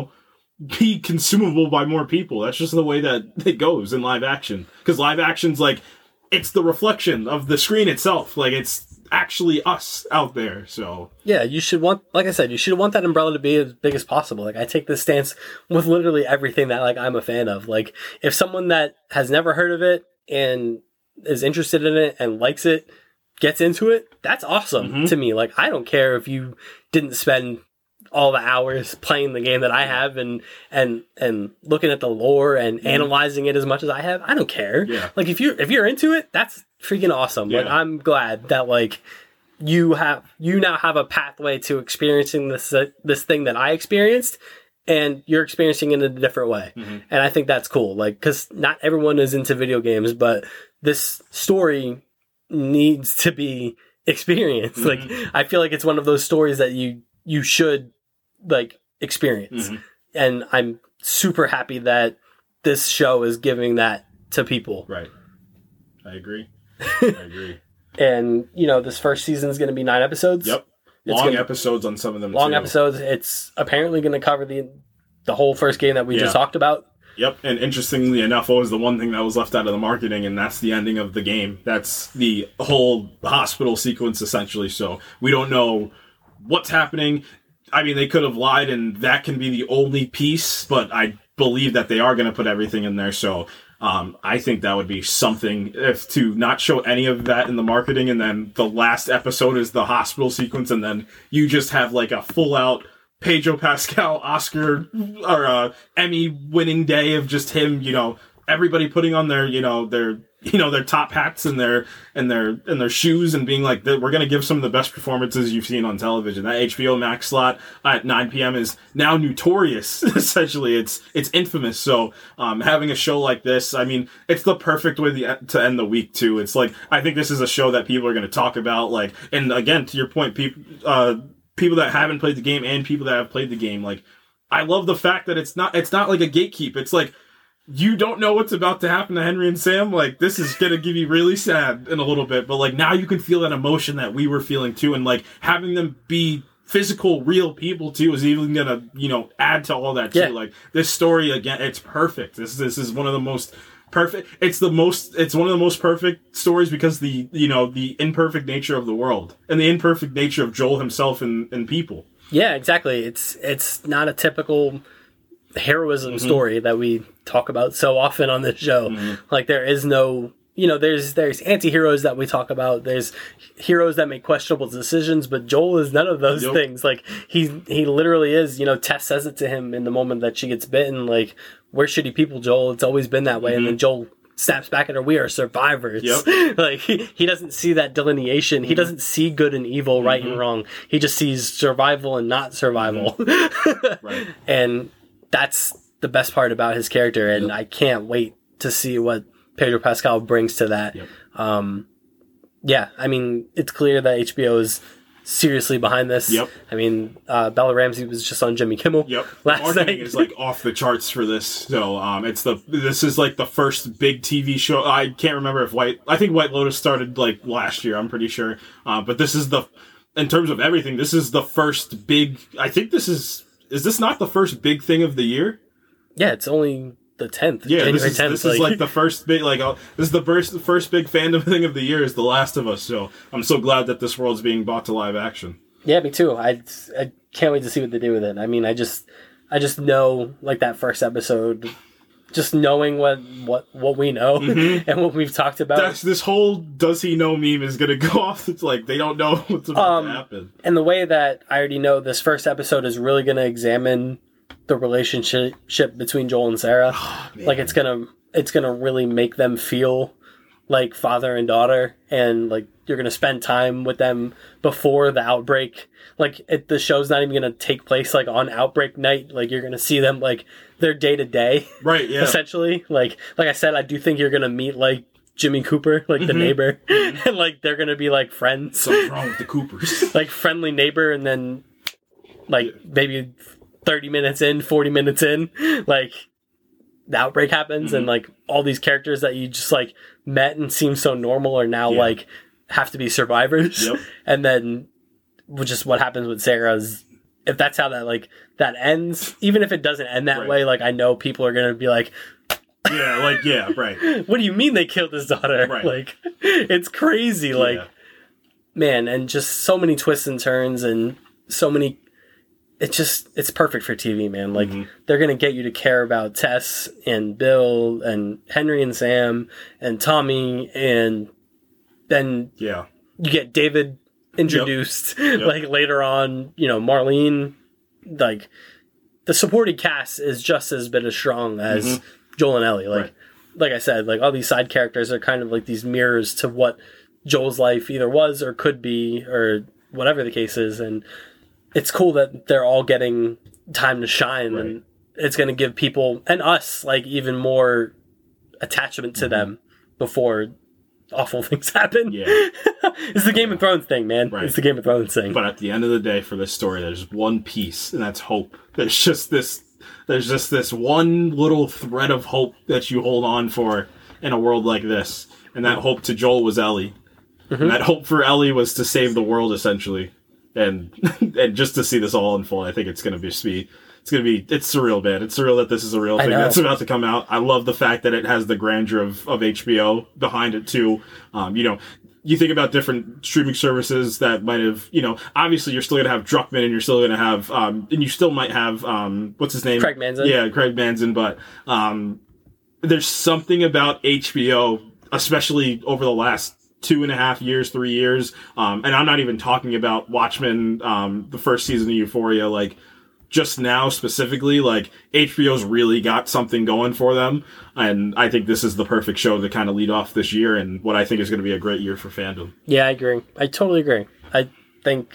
be consumable by more people. That's just the way that it goes in live action. Because live action's like, it's the reflection of the screen itself. Like, it's actually us out there. So yeah, you should want, like I said, you should want that umbrella to be as big as possible. Like, I take this stance with literally everything that like I'm a fan of. Like, if someone that has never heard of it and is interested in it and likes it gets into it, that's awesome to me. Like, I don't care if you didn't spend all the hours playing the game that I have and looking at the lore and analyzing it as much as I have. I don't care. Yeah. Like, if you're into it, that's freaking awesome. Yeah. Like, I'm glad that like you now have a pathway to experiencing this thing that I experienced, and you're experiencing it in a different way. And I think that's cool. Like, because not everyone is into video games, but this story needs to be experienced. Like, I feel like it's one of those stories that you should like experience. And I'm super happy that this show is giving that to people. Right. I agree. And, this first season is going to be 9 episodes. Yep. Long episodes on some of them. Long episodes. It's apparently going to cover the whole first game that we just talked about. Yep, and interestingly enough, what was the one thing that was left out of the marketing, and that's the ending of the game. That's the whole hospital sequence, essentially. So we don't know what's happening. I mean, they could have lied, and that can be the only piece, but I believe that they are going to put everything in there. So I think that would be something, if to not show any of that in the marketing, and then the last episode is the hospital sequence, and then you just have like a full-out Pedro Pascal Oscar or Emmy winning day of just him, everybody putting on their their top hats and their shoes and being like, we're going to give some of the best performances you've seen on television. That HBO Max slot at 9 p.m. is now notorious. Essentially, it's infamous. So having a show like this, I mean, it's the perfect way to end the week too. It's like, I think this is a show that people are going to talk about. Like, and again, to your point, people that haven't played the game and people that have played the game, like, I love the fact that it's not like a gatekeep. It's like, you don't know what's about to happen to Henry and Sam. Like, this is gonna give you really sad in a little bit, but like, now you can feel that emotion that we were feeling too, and like, having them be physical, real people too is even gonna, add to all that too. Like, this story, again, it's perfect. This is one of the most perfect. It's one of the most perfect stories because the imperfect nature of the world and the imperfect nature of Joel himself and people. Yeah, exactly. It's not a typical heroism story that we talk about so often on this show. Like, there is no, there's anti-heroes that we talk about. There's heroes that make questionable decisions, but Joel is none of those things. Like, he literally is, Tess says it to him in the moment that she gets bitten, like, we're shitty people, Joel. It's always been that way. And then Joel snaps back at her, we are survivors. Like, he doesn't see that delineation. He doesn't see good and evil, right and wrong. He just sees survival and not survival. Right. And that's the best part about his character, and I can't wait to see what Pedro Pascal brings to that. I mean, it's clear that HBO is seriously behind this. I mean, Bella Ramsey was just on Jimmy Kimmel last night. Marketing is like off the charts for this. So this is like the first big TV show. I can't remember if I think White Lotus started like last year, I'm pretty sure. But this is in terms of everything, this is the first big, I think this is this not the first big thing of the year? Yeah, it's only the 10th. Yeah, January this 10th. This is like the first big, this is the first big fandom thing of the year is The Last of Us. So I'm so glad that this world's being brought to live action. Yeah, me too. I can't wait to see what they do with it. I mean, I just know, like, that first episode, just knowing what we know and what we've talked about. This whole "does he know" meme is gonna go off. It's like they don't know what's about to happen. And the way that I already know this first episode is really gonna examine the relationship between Joel and Sarah. Like, it's gonna really make them feel like father and daughter, and like you're gonna spend time with them before the outbreak. Like, the show's not even gonna take place like on outbreak night. Like, you're gonna see them like their day to day, right? Yeah, essentially. Like I said, I do think you're gonna meet like Jimmy Cooper, like the neighbor, and like they're gonna be like friends. Something's wrong with the Coopers. Like, friendly neighbor, and then like maybe 30 minutes in, 40 minutes in, like, the outbreak happens, and like all these characters that you just like met and seem so normal are now like have to be survivors. Yep. And then just what happens with Sarah's, if that's how that ends, even if it doesn't end that way, like, I know people are gonna be like, right. What do you mean they killed his daughter? Right. Like, it's crazy. Like, man, and just so many twists and turns, and so many. It's perfect for TV, man. Like, they're going to get you to care about Tess and Bill and Henry and Sam and Tommy, and then you get David introduced, like, later on, Marlene. Like, the supporting cast is just as bit as strong as Joel and Ellie. Like, like I said, like, all these side characters are kind of like these mirrors to what Joel's life either was or could be, or whatever the case is, and it's cool that they're all getting time to shine, and it's going to give people and us like even more attachment to them before awful things happen. Yeah, it's the Game of Thrones thing, man. Right. It's the Game of Thrones thing. But at the end of the day, for this story, there's one piece, and that's hope. There's just this one little thread of hope that you hold on for in a world like this, and that hope to Joel was Ellie, and that hope for Ellie was to save the world, essentially. And just to see this all unfold, I think it's surreal, man. It's surreal that this is a real thing that's about to come out. I love the fact that it has the grandeur of HBO behind it too. You think about different streaming services that might have, obviously you're still going to have Druckmann, and you're still going to have, and you still might have, what's his name? Craig Mazin. Yeah, Craig Mazin. But there's something about HBO, especially over the last 2.5 years, 3 years. And I'm not even talking about Watchmen, the first season of Euphoria. Like, just now specifically, like, HBO's really got something going for them. And I think this is the perfect show to kind of lead off this year, and what I think is going to be a great year for fandom. Yeah, I agree. I totally agree. I think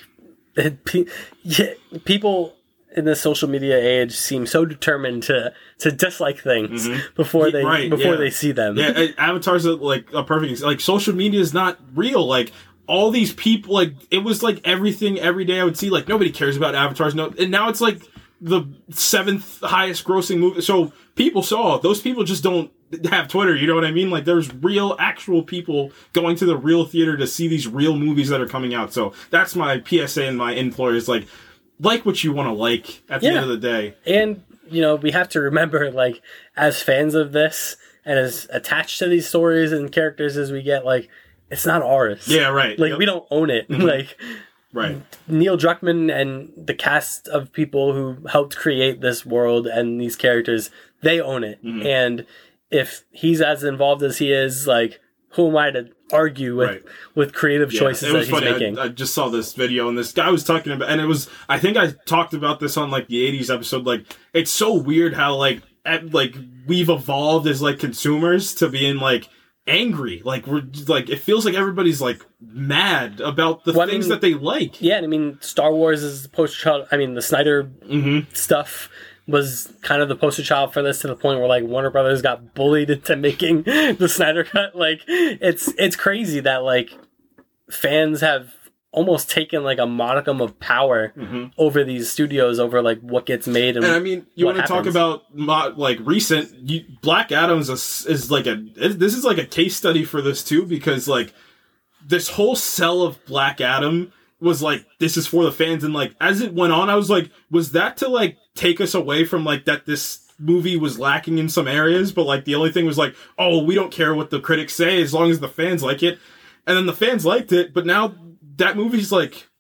people in the social media age seem so determined to dislike things before they see them. Yeah, Avatar's like a perfect, like, social media is not real. Like, all these people, like, it was like everything every day I would see, like, nobody cares about Avatars. No, and now it's like the 7th highest grossing movie. So people saw it. Those people just don't have Twitter. You know what I mean? Like, there's real, actual people going to the real theater to see these real movies that are coming out. So that's my PSA and my employer is like what you want to like at the end of the day. And, we have to remember, like, as fans of this and as attached to these stories and characters as we get, like, it's not ours. Yeah, right. Like, we don't own it. Like, right. Neil Druckmann and the cast of people who helped create this world and these characters, they own it. And if he's as involved as he is, like, who am I to argue with creative choices that he's making? I just saw this video, and this guy was talking about, and it was, I think I talked about this on, like, the 80s episode. Like, it's so weird how, like, we've evolved as, like, consumers to being, like, angry. Like, we're like, it feels like everybody's like mad about the things that they like. Yeah, and I mean, Star Wars is the poster child. I mean, the Snyder stuff was kind of the poster child for this, to the point where, like, Warner Brothers got bullied into making the Snyder Cut. Like, it's crazy that, like, fans have almost taken, like, a modicum of power over these studios, over, like, what gets made. And I mean, you want to talk about, like, recent, Black Adam is like this is like a case study for this too, because, like, this whole sell of Black Adam was like, this is for the fans, and, like, as it went on, I was like, was that to, like, take us away from, like, that this movie was lacking in some areas, but, like, the only thing was like, oh, we don't care what the critics say as long as the fans like it. And then the fans liked it, but now that movie's, like,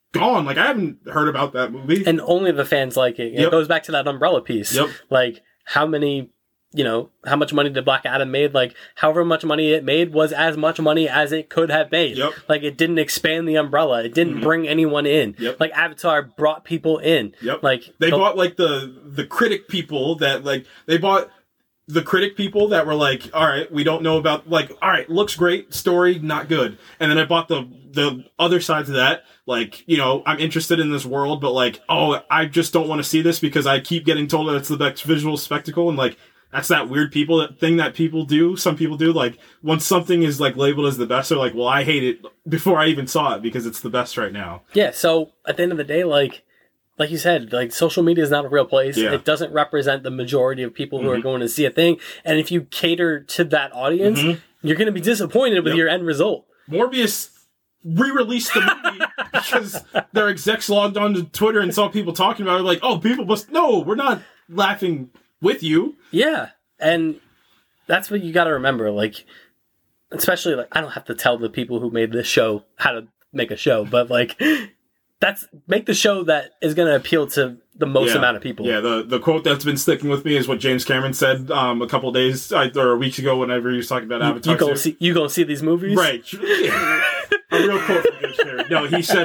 gone. Like, I haven't heard about that movie. And only the fans like it. It goes back to that umbrella piece. Yep. Like, how many, how much money did Black Adam made? Like, however much money it made was as much money as it could have made. Yep. Like, it didn't expand the umbrella. It didn't bring anyone in. Yep. Like, Avatar brought people in. Yep. Like, they bought, like, the critic people that, like, they bought the critic people that were like, all right, we don't know about, like, all right, looks great, story, not good. And then I bought the other side to that, like, I'm interested in this world, but, like, oh, I just don't want to see this because I keep getting told that it's the best visual spectacle, and, like, that's that weird thing that people do. Some people do, like, once something is, like, labeled as the best, they're like, well, I hate it before I even saw it because it's the best right now. Yeah, so at the end of the day, like you said, like, social media is not a real place. Yeah. It doesn't represent the majority of people who are going to see a thing. And if you cater to that audience, you're going to be disappointed with your end result. Morbius re-released the movie because their execs logged onto Twitter and saw people talking about it, like, oh, people must... No, we're not laughing with you. Yeah, and that's what you got to remember. Like, especially, like, I don't have to tell the people who made this show how to make a show, but, like... make the show that is going to appeal to the most amount of people. Yeah, the quote that's been sticking with me is what James Cameron said a couple days or weeks ago whenever he was talking about Avatar. You gonna see these movies? Right. Yeah. A real quote from James Cameron. No,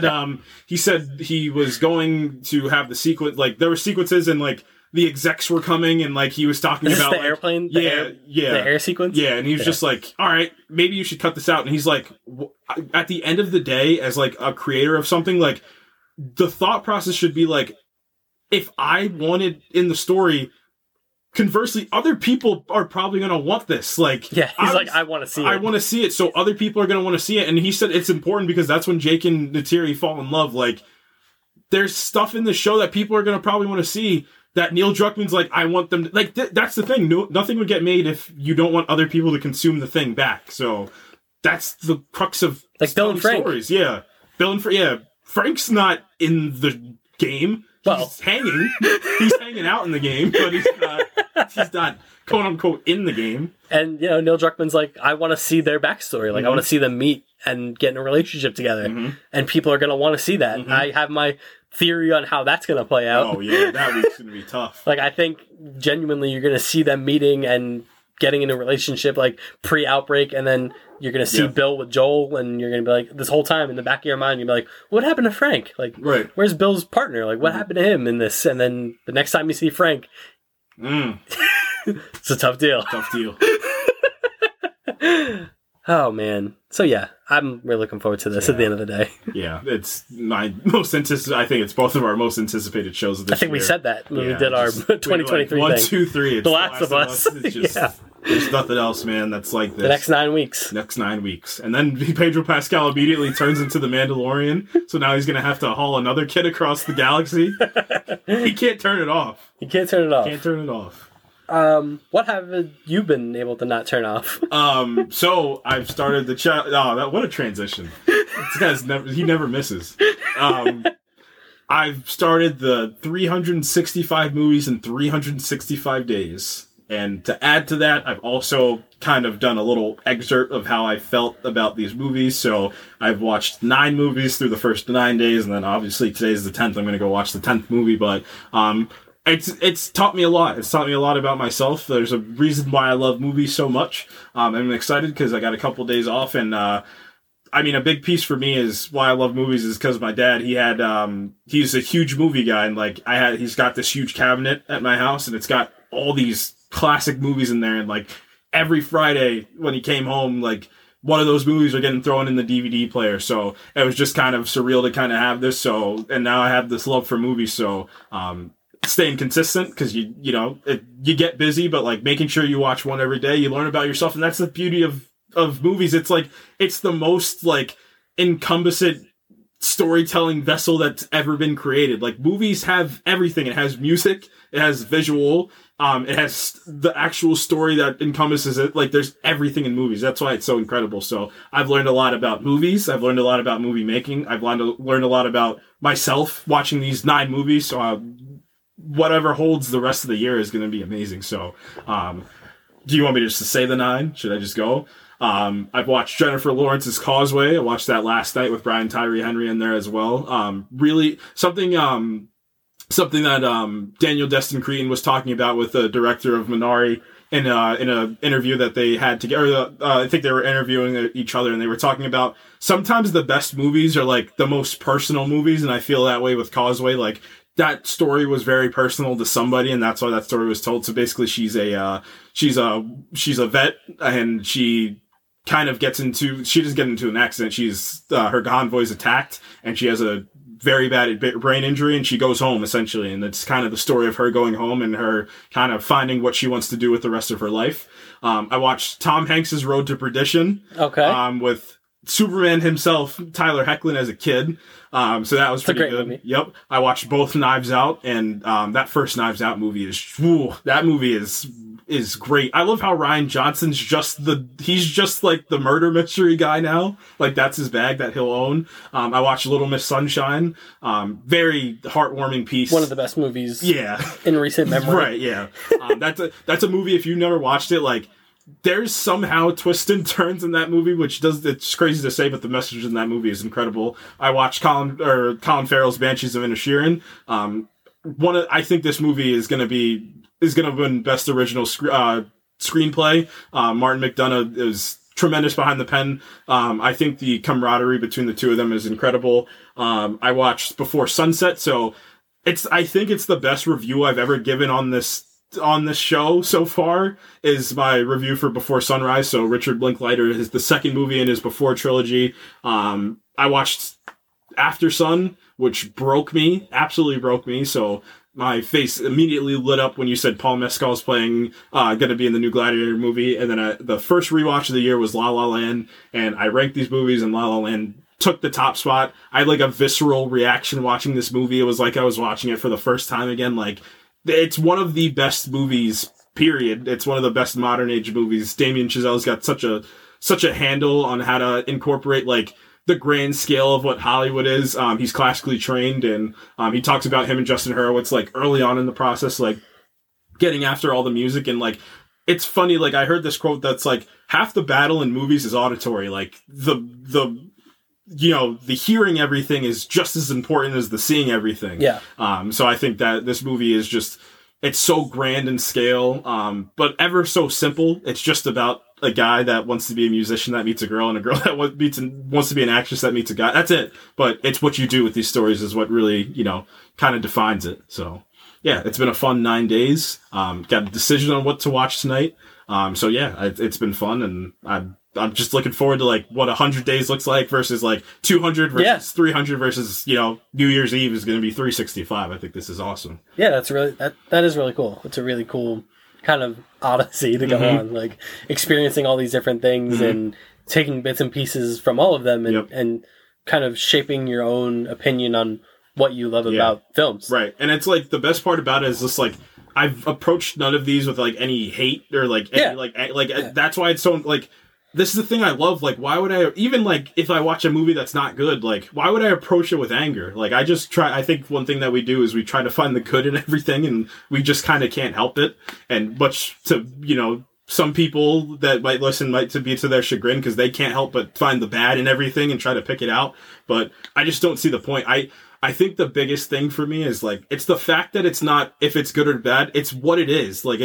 he said he was going to have the sequence, like, there were sequences and, like, the execs were coming and, like, he was talking Is this about the like, airplane? The air sequence? Yeah, and he was just like, all right, maybe you should cut this out. And he's like, at the end of the day, as, like, a creator of something, like, the thought process should be like, if I wanted in the story, conversely, other people are probably going to want this. Like, yeah, he's like, I want to see it. I want to see it, so other people are going to want to see it. And he said it's important because that's when Jake and Neytiri fall in love. Like, there's stuff in the show that people are going to probably want to see that Neil Druckmann's like, I want them to... Like, that's the thing. Nothing would get made if you don't want other people to consume the thing back. So that's the crux of... Like Bill and Frank. Stories. Yeah. Bill and Frank, yeah. Frank's not in the game. Well, he's hanging. He's hanging out in the game, but he's not quote unquote in the game. And Neil Druckmann's like, I want to see their backstory. Like, I want to see them meet and get in a relationship together. And people are going to want to see that. I have my theory on how that's going to play out. Oh yeah, that week's going to be tough. Like, I think genuinely you're going to see them meeting and getting in a relationship, like, pre-outbreak, and then you're going to see Bill with Joel, and you're going to be like, this whole time in the back of your mind, you'll be like, what happened to Frank? Like, where's Bill's partner? Like, what happened to him in this? And then the next time you see Frank, it's a tough deal. Tough deal. Oh, man. So, yeah, I'm really looking forward to this at the end of the day. Yeah, it's my most anticipated... I think it's both of our most anticipated shows of this year. I think we said that when we did our 2023 thing. 1, 2, 3. It's The Last of Us. It's just, there's nothing else, man, that's like this. The next 9 weeks. Next 9 weeks. And then Pedro Pascal immediately turns into the Mandalorian, so now he's going to have to haul another kid across the galaxy. He can't turn it off. You can't turn it off. Can't turn it off. What have you been able to not turn off? So I've started the what a transition. This guy's he never misses. I've started the 365 movies in 365 days. And to add to that, I've also kind of done a little excerpt of how I felt about these movies. So I've watched 9 movies through the first 9 days, and then obviously today's the 10th. I'm going to go watch the 10th movie, but it's taught me a lot. It's taught me a lot about myself. There's a reason why I love movies so much. I'm excited because I got a couple days off, and a big piece for me is why I love movies is because my dad, he's a huge movie guy, and he's got this huge cabinet at my house, and it's got all these classic movies in there, and like every Friday when he came home, like one of those movies are getting thrown in the DVD player. So it was just kind of surreal to kind of have this. And now I have this love for movies. So, staying consistent because you get busy, but like making sure you watch one every day, you learn about yourself. And that's the beauty of movies. It's like, it's the most like encompassing storytelling vessel that's ever been created. Like movies have everything. It has music, it has visual, it has the actual story that encompasses it. Like there's everything in movies. That's why it's so incredible. So I've learned a lot about movies. I've learned a lot about movie making. I've learned a lot about myself watching these 9 movies. So whatever holds the rest of the year is going to be amazing. So, do you want me just to say the 9? Should I just go? I've watched Jennifer Lawrence's Causeway. I watched that last night with Brian Tyree Henry in there as well. Really something that Daniel Destin Cretton was talking about with the director of Minari in a interview that they had together. I think they were interviewing each other, and they were talking about sometimes the best movies are like the most personal movies, and I feel that way with Causeway. Like, that story was very personal to somebody, and that's why that story was told. So basically, she's a vet, and she doesn't get into an accident. Her convoy is attacked, and she has a very bad brain injury, and she goes home essentially. And it's kind of the story of her going home and her kind of finding what she wants to do with the rest of her life. I watched Tom Hanks's Road to Perdition. Okay. With Superman himself, Tyler Hoechlin, as a kid. So that was pretty good. Movie. Yep. I watched both Knives Out, and that first Knives Out movie is great. I love how Rian Johnson's he's just like the murder mystery guy now. Like, that's his bag that he'll own. I watched Little Miss Sunshine. Very heartwarming piece. One of the best movies. Yeah. In recent memory. Right. Yeah. That's a movie. If you've never watched it, like, there's somehow twists and turns in that movie, it's crazy to say, but the message in that movie is incredible. I watched Colin Farrell's Banshees of Inisherin. I think this movie is going to win Best Original Screenplay. Martin McDonagh is tremendous behind the pen. I think the camaraderie between the two of them is incredible. I watched Before Sunset, so I think it's the best review I've ever given on this show so far is my review for Before Sunrise. So Richard Linklater is the second movie in his Before trilogy. I watched After Sun, which absolutely broke me. So my face immediately lit up when you said Paul Mescal's going to be in the new Gladiator movie. And then the first rewatch of the year was La La Land, and I ranked these movies, and La La Land took the top spot. I had like a visceral reaction watching this movie. It was like I was watching it for the first time again. Like, it's one of the best movies, period. It's one of the best modern age movies. Damien Chazelle's got such a handle on how to incorporate, like, the grand scale of what Hollywood is. He's classically trained, and he talks about him and Justin Hurwitz, like, early on in the process, like, getting after all the music. And, like, it's funny, like, I heard this quote that's like, half the battle in movies is auditory. Like, the hearing everything is just as important as the seeing everything. Yeah. So I think that this movie is it's so grand in scale, but ever so simple. It's just about a guy that wants to be a musician that meets a girl, and a girl that wants to be an actress that meets a guy. That's it. But it's what you do with these stories is what really, kind of defines it. So yeah, it's been a fun 9 days. Got a decision on what to watch tonight. So yeah, it's been fun, and I'm just looking forward to, like, what 100 days looks like versus, like, 200 versus 300 versus, New Year's Eve is going to be 365. I think this is awesome. Yeah, that is really cool. It's a really cool kind of odyssey to go on, like, experiencing all these different things and taking bits and pieces from all of them and kind of shaping your own opinion on what you love about films. Right. And it's, like, the best part about it is just, like, I've approached none of these with, like, any hate or, like, that's why it's so, like, this is the thing I love. Like, why would I, even, like, if I watch a movie that's not good, like, why would I approach it with anger? Like, I think one thing that we do is we try to find the good in everything, and we just kind of can't help it. And much to, some people that might listen might be to their chagrin because they can't help but find the bad in everything and try to pick it out. But I just don't see the point. I think the biggest thing for me is, like, it's the fact that it's not if it's good or bad, it's what it is. Like,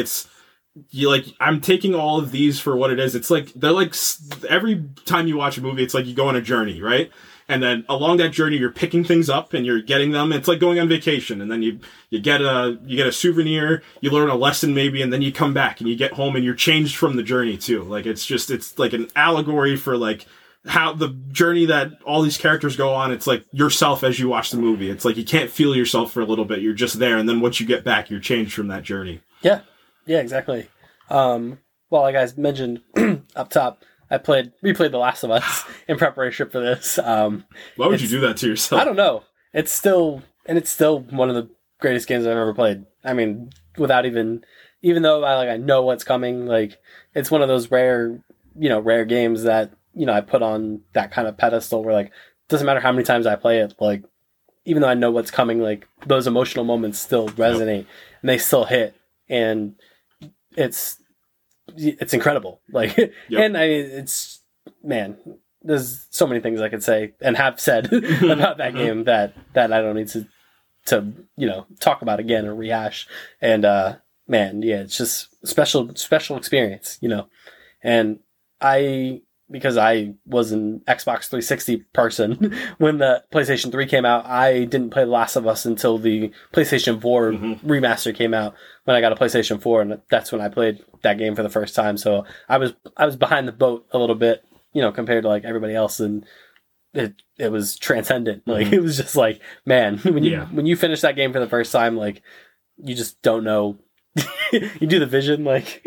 I'm taking all of these for what it is. It's like, they're like, every time you watch a movie, it's like you go on a journey, right? And then along that journey, you're picking things up and you're getting them. It's like going on vacation, and then you get a souvenir, you learn a lesson maybe, and then you come back and you get home and you're changed from the journey too. Like, it's like an allegory for, like, how the journey that all these characters go on. It's like yourself as you watch the movie. It's like you can't feel yourself for a little bit. You're just there, and then once you get back, you're changed from that journey. Yeah, exactly. Well, like I mentioned up top, I replayed The Last of Us in preparation for this. Why would you do that to yourself? I don't know. It's still one of the greatest games I've ever played. I mean, without even though I know what's coming, like, it's one of those rare games that, I put on that kind of pedestal where, like, doesn't matter how many times I play it, like, even though I know what's coming, like, those emotional moments still resonate and they still hit. And it's incredible. Like, and it's man, there's so many things I could say and have said about that game that I don't need to talk about again or rehash. And man, yeah, it's just special experience, And because I was an Xbox 360 person when the PlayStation 3 came out, I didn't play The Last of Us until the PlayStation 4 remaster came out when I got a PlayStation 4, and that's when I played that game for the first time. So I was behind the boat a little bit, compared to like everybody else, and it was transcendent. Like it was just like, man, when you finish that game for the first time, like you just don't know. You do the vision, like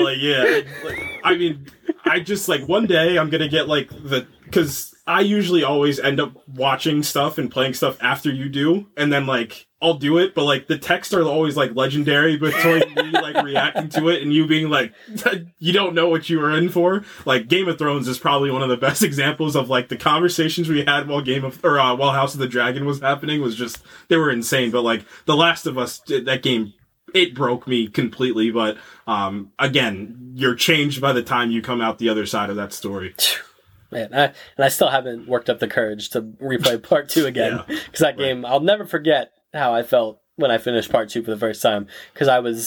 I mean, I just like one day I'm gonna get like because I usually always end up watching stuff and playing stuff after you do, and then like I'll do it, but like the texts are always like legendary between me like reacting to it and you being like, you don't know what you were in for. Like Game of Thrones is probably one of the best examples of like the conversations we had while while House of the Dragon was happening was just, they were insane. But like The Last of Us, that game, it broke me completely. But again, you're changed by the time you come out the other side of that story. Man, I still haven't worked up the courage to replay part 2 again, because that game, I'll never forget how I felt when I finished part 2 for the first time, because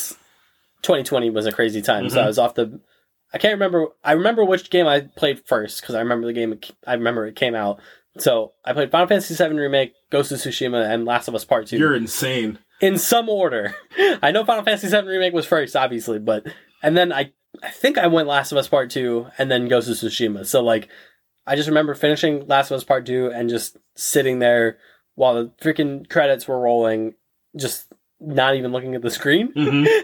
2020 was a crazy time, so I was off I can't remember, I remember which game I played first, because I remember it came out. So I played Final Fantasy VII Remake, Ghost of Tsushima, and Last of Us Part 2. You're insane. In some order. I know Final Fantasy VII Remake was first, obviously, and then I think I went Last of Us Part 2, and then Ghost of Tsushima. So like, I just remember finishing Last of Us Part 2 and just sitting there while the freaking credits were rolling, just not even looking at the screen.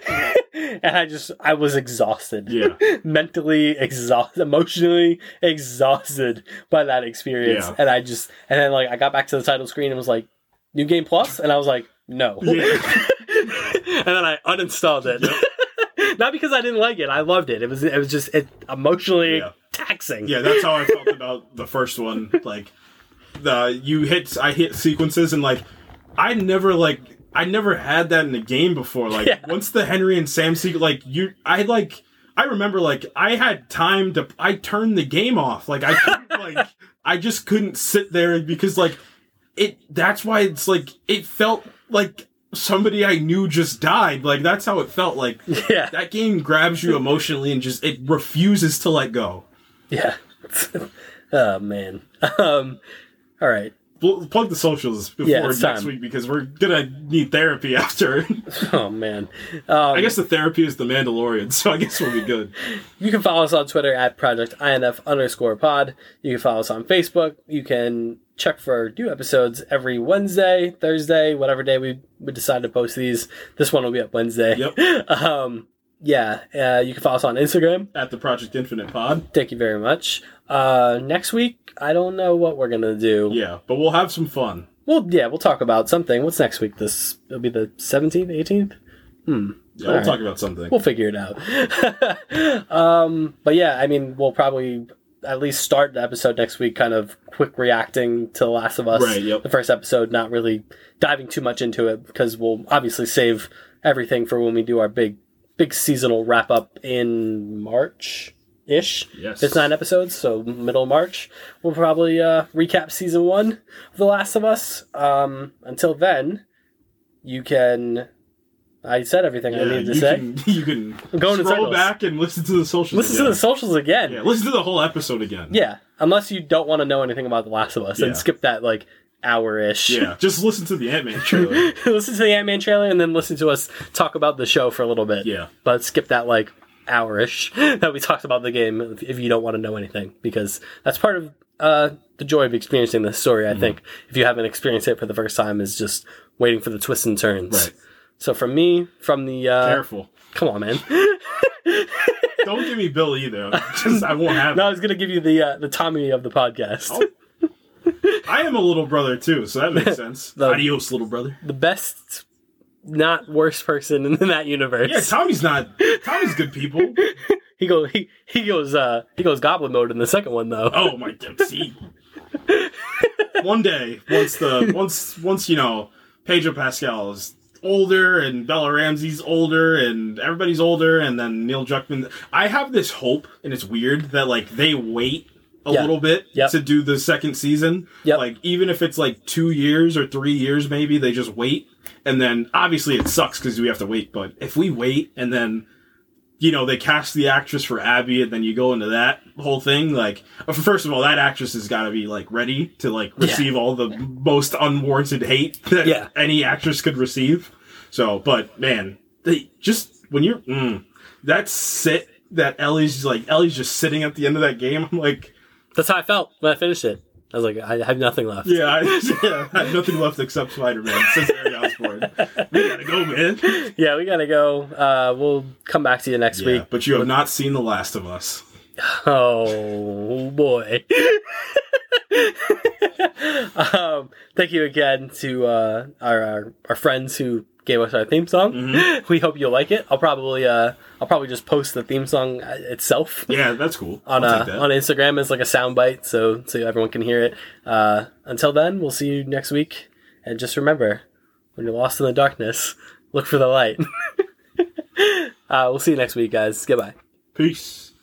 And I was exhausted. Yeah. Mentally exhausted, emotionally exhausted by that experience. Yeah. And then like I got back to the title screen and was like, New Game Plus? And I was like, no. Yeah. And then I uninstalled it. Yep. Not because I didn't like it. I loved it. It was just emotionally taxing. Yeah, that's how I felt about the first one. Like I hit sequences and like I never had that in a game before. Like once the Henry and Sam sequence, I remember like I had time I turned the game off. Like I couldn't, I just couldn't sit there because like that's why it's like it felt like somebody I knew just died. Like that's how it felt. Like that game grabs you emotionally and just it refuses to let go. Yeah. Oh man. All right. We'll plug the socials before next week because we're gonna need therapy after. Oh man. I guess the therapy is the Mandalorian, so I guess we'll be good. You can follow us on Twitter at ProjectINF_pod. You can follow us on Facebook. You can check for new episodes every Wednesday, Thursday, whatever day we decide to post these. This one will be up Wednesday. Yep. You can follow us on Instagram at the Project Infinite Pod. Thank you very much. Next week, I don't know what we're gonna do. Yeah, but we'll have some fun. We'll talk about something. What's next week? It'll be the 17th, 18th? Yeah, we'll talk about something. We'll figure it out. But yeah, I mean, we'll probably at least start the episode next week kind of quick reacting to The Last of Us. Right, yep. The first episode, not really diving too much into it because we'll obviously save everything for when we do our big seasonal wrap up in March-ish. Yes. It's 9 episodes, so middle of March. We'll probably recap season 1 of The Last of Us. Until then, you can... I said everything I needed to say. You can scroll back and listen to the socials Listen to the socials again. Yeah, listen to the whole episode again. Yeah, unless you don't want to know anything about The Last of Us and skip that, like, hour-ish. Yeah, just listen to the Ant-Man trailer. Listen to the Ant-Man trailer and then listen to us talk about the show for a little bit. Yeah. But skip that, like, hour-ish that we talked about the game if you don't want to know anything, because that's part of the joy of experiencing this story, I think. If you haven't experienced it for the first time, is just waiting for the twists and turns. Right. So from me, from the... Careful. Come on, man. Don't give me Bill either. I won't have it. No, I was going to give you the Tommy of the podcast. Oh. I am a little brother too, so that makes sense. Adios, little brother. The best, not worst person in that universe. Yeah, Tommy's good people. He goes goblin mode in the second one though. Oh my god, see. One day, once you know, Pedro Pascal is older and Bella Ramsey's older and everybody's older and then Neil Druckmann. I have this hope, and it's weird, that like they wait a little bit Yep. to do the second season. Yep. Like, even if it's like 2 years or 3 years, maybe they just wait. And then obviously it sucks because we have to wait. But if we wait and then, you know, they cast the actress for Abby and then you go into that whole thing, like, first of all, that actress has got to be like ready to like receive all the most unwarranted hate that any actress could receive. So, but man, they just, when you're, that sit that Ellie's just sitting at the end of that game, I'm like, that's how I felt when I finished it. I was like, I have nothing left. Yeah, I have nothing left except Spider-Man, says Harry Osborn. We gotta go, man. Yeah, we gotta go. We'll come back to you next week. But you have not seen The Last of Us. Oh, boy. Thank you again to our friends who gave us our theme song. Mm-hmm. We hope you'll like it. I'll probably just post the theme song itself. Yeah, that's cool. On Instagram as like a soundbite, so everyone can hear it. Until then, we'll see you next week. And just remember, when you're lost in the darkness, look for the light. We'll see you next week, guys. Goodbye. Peace.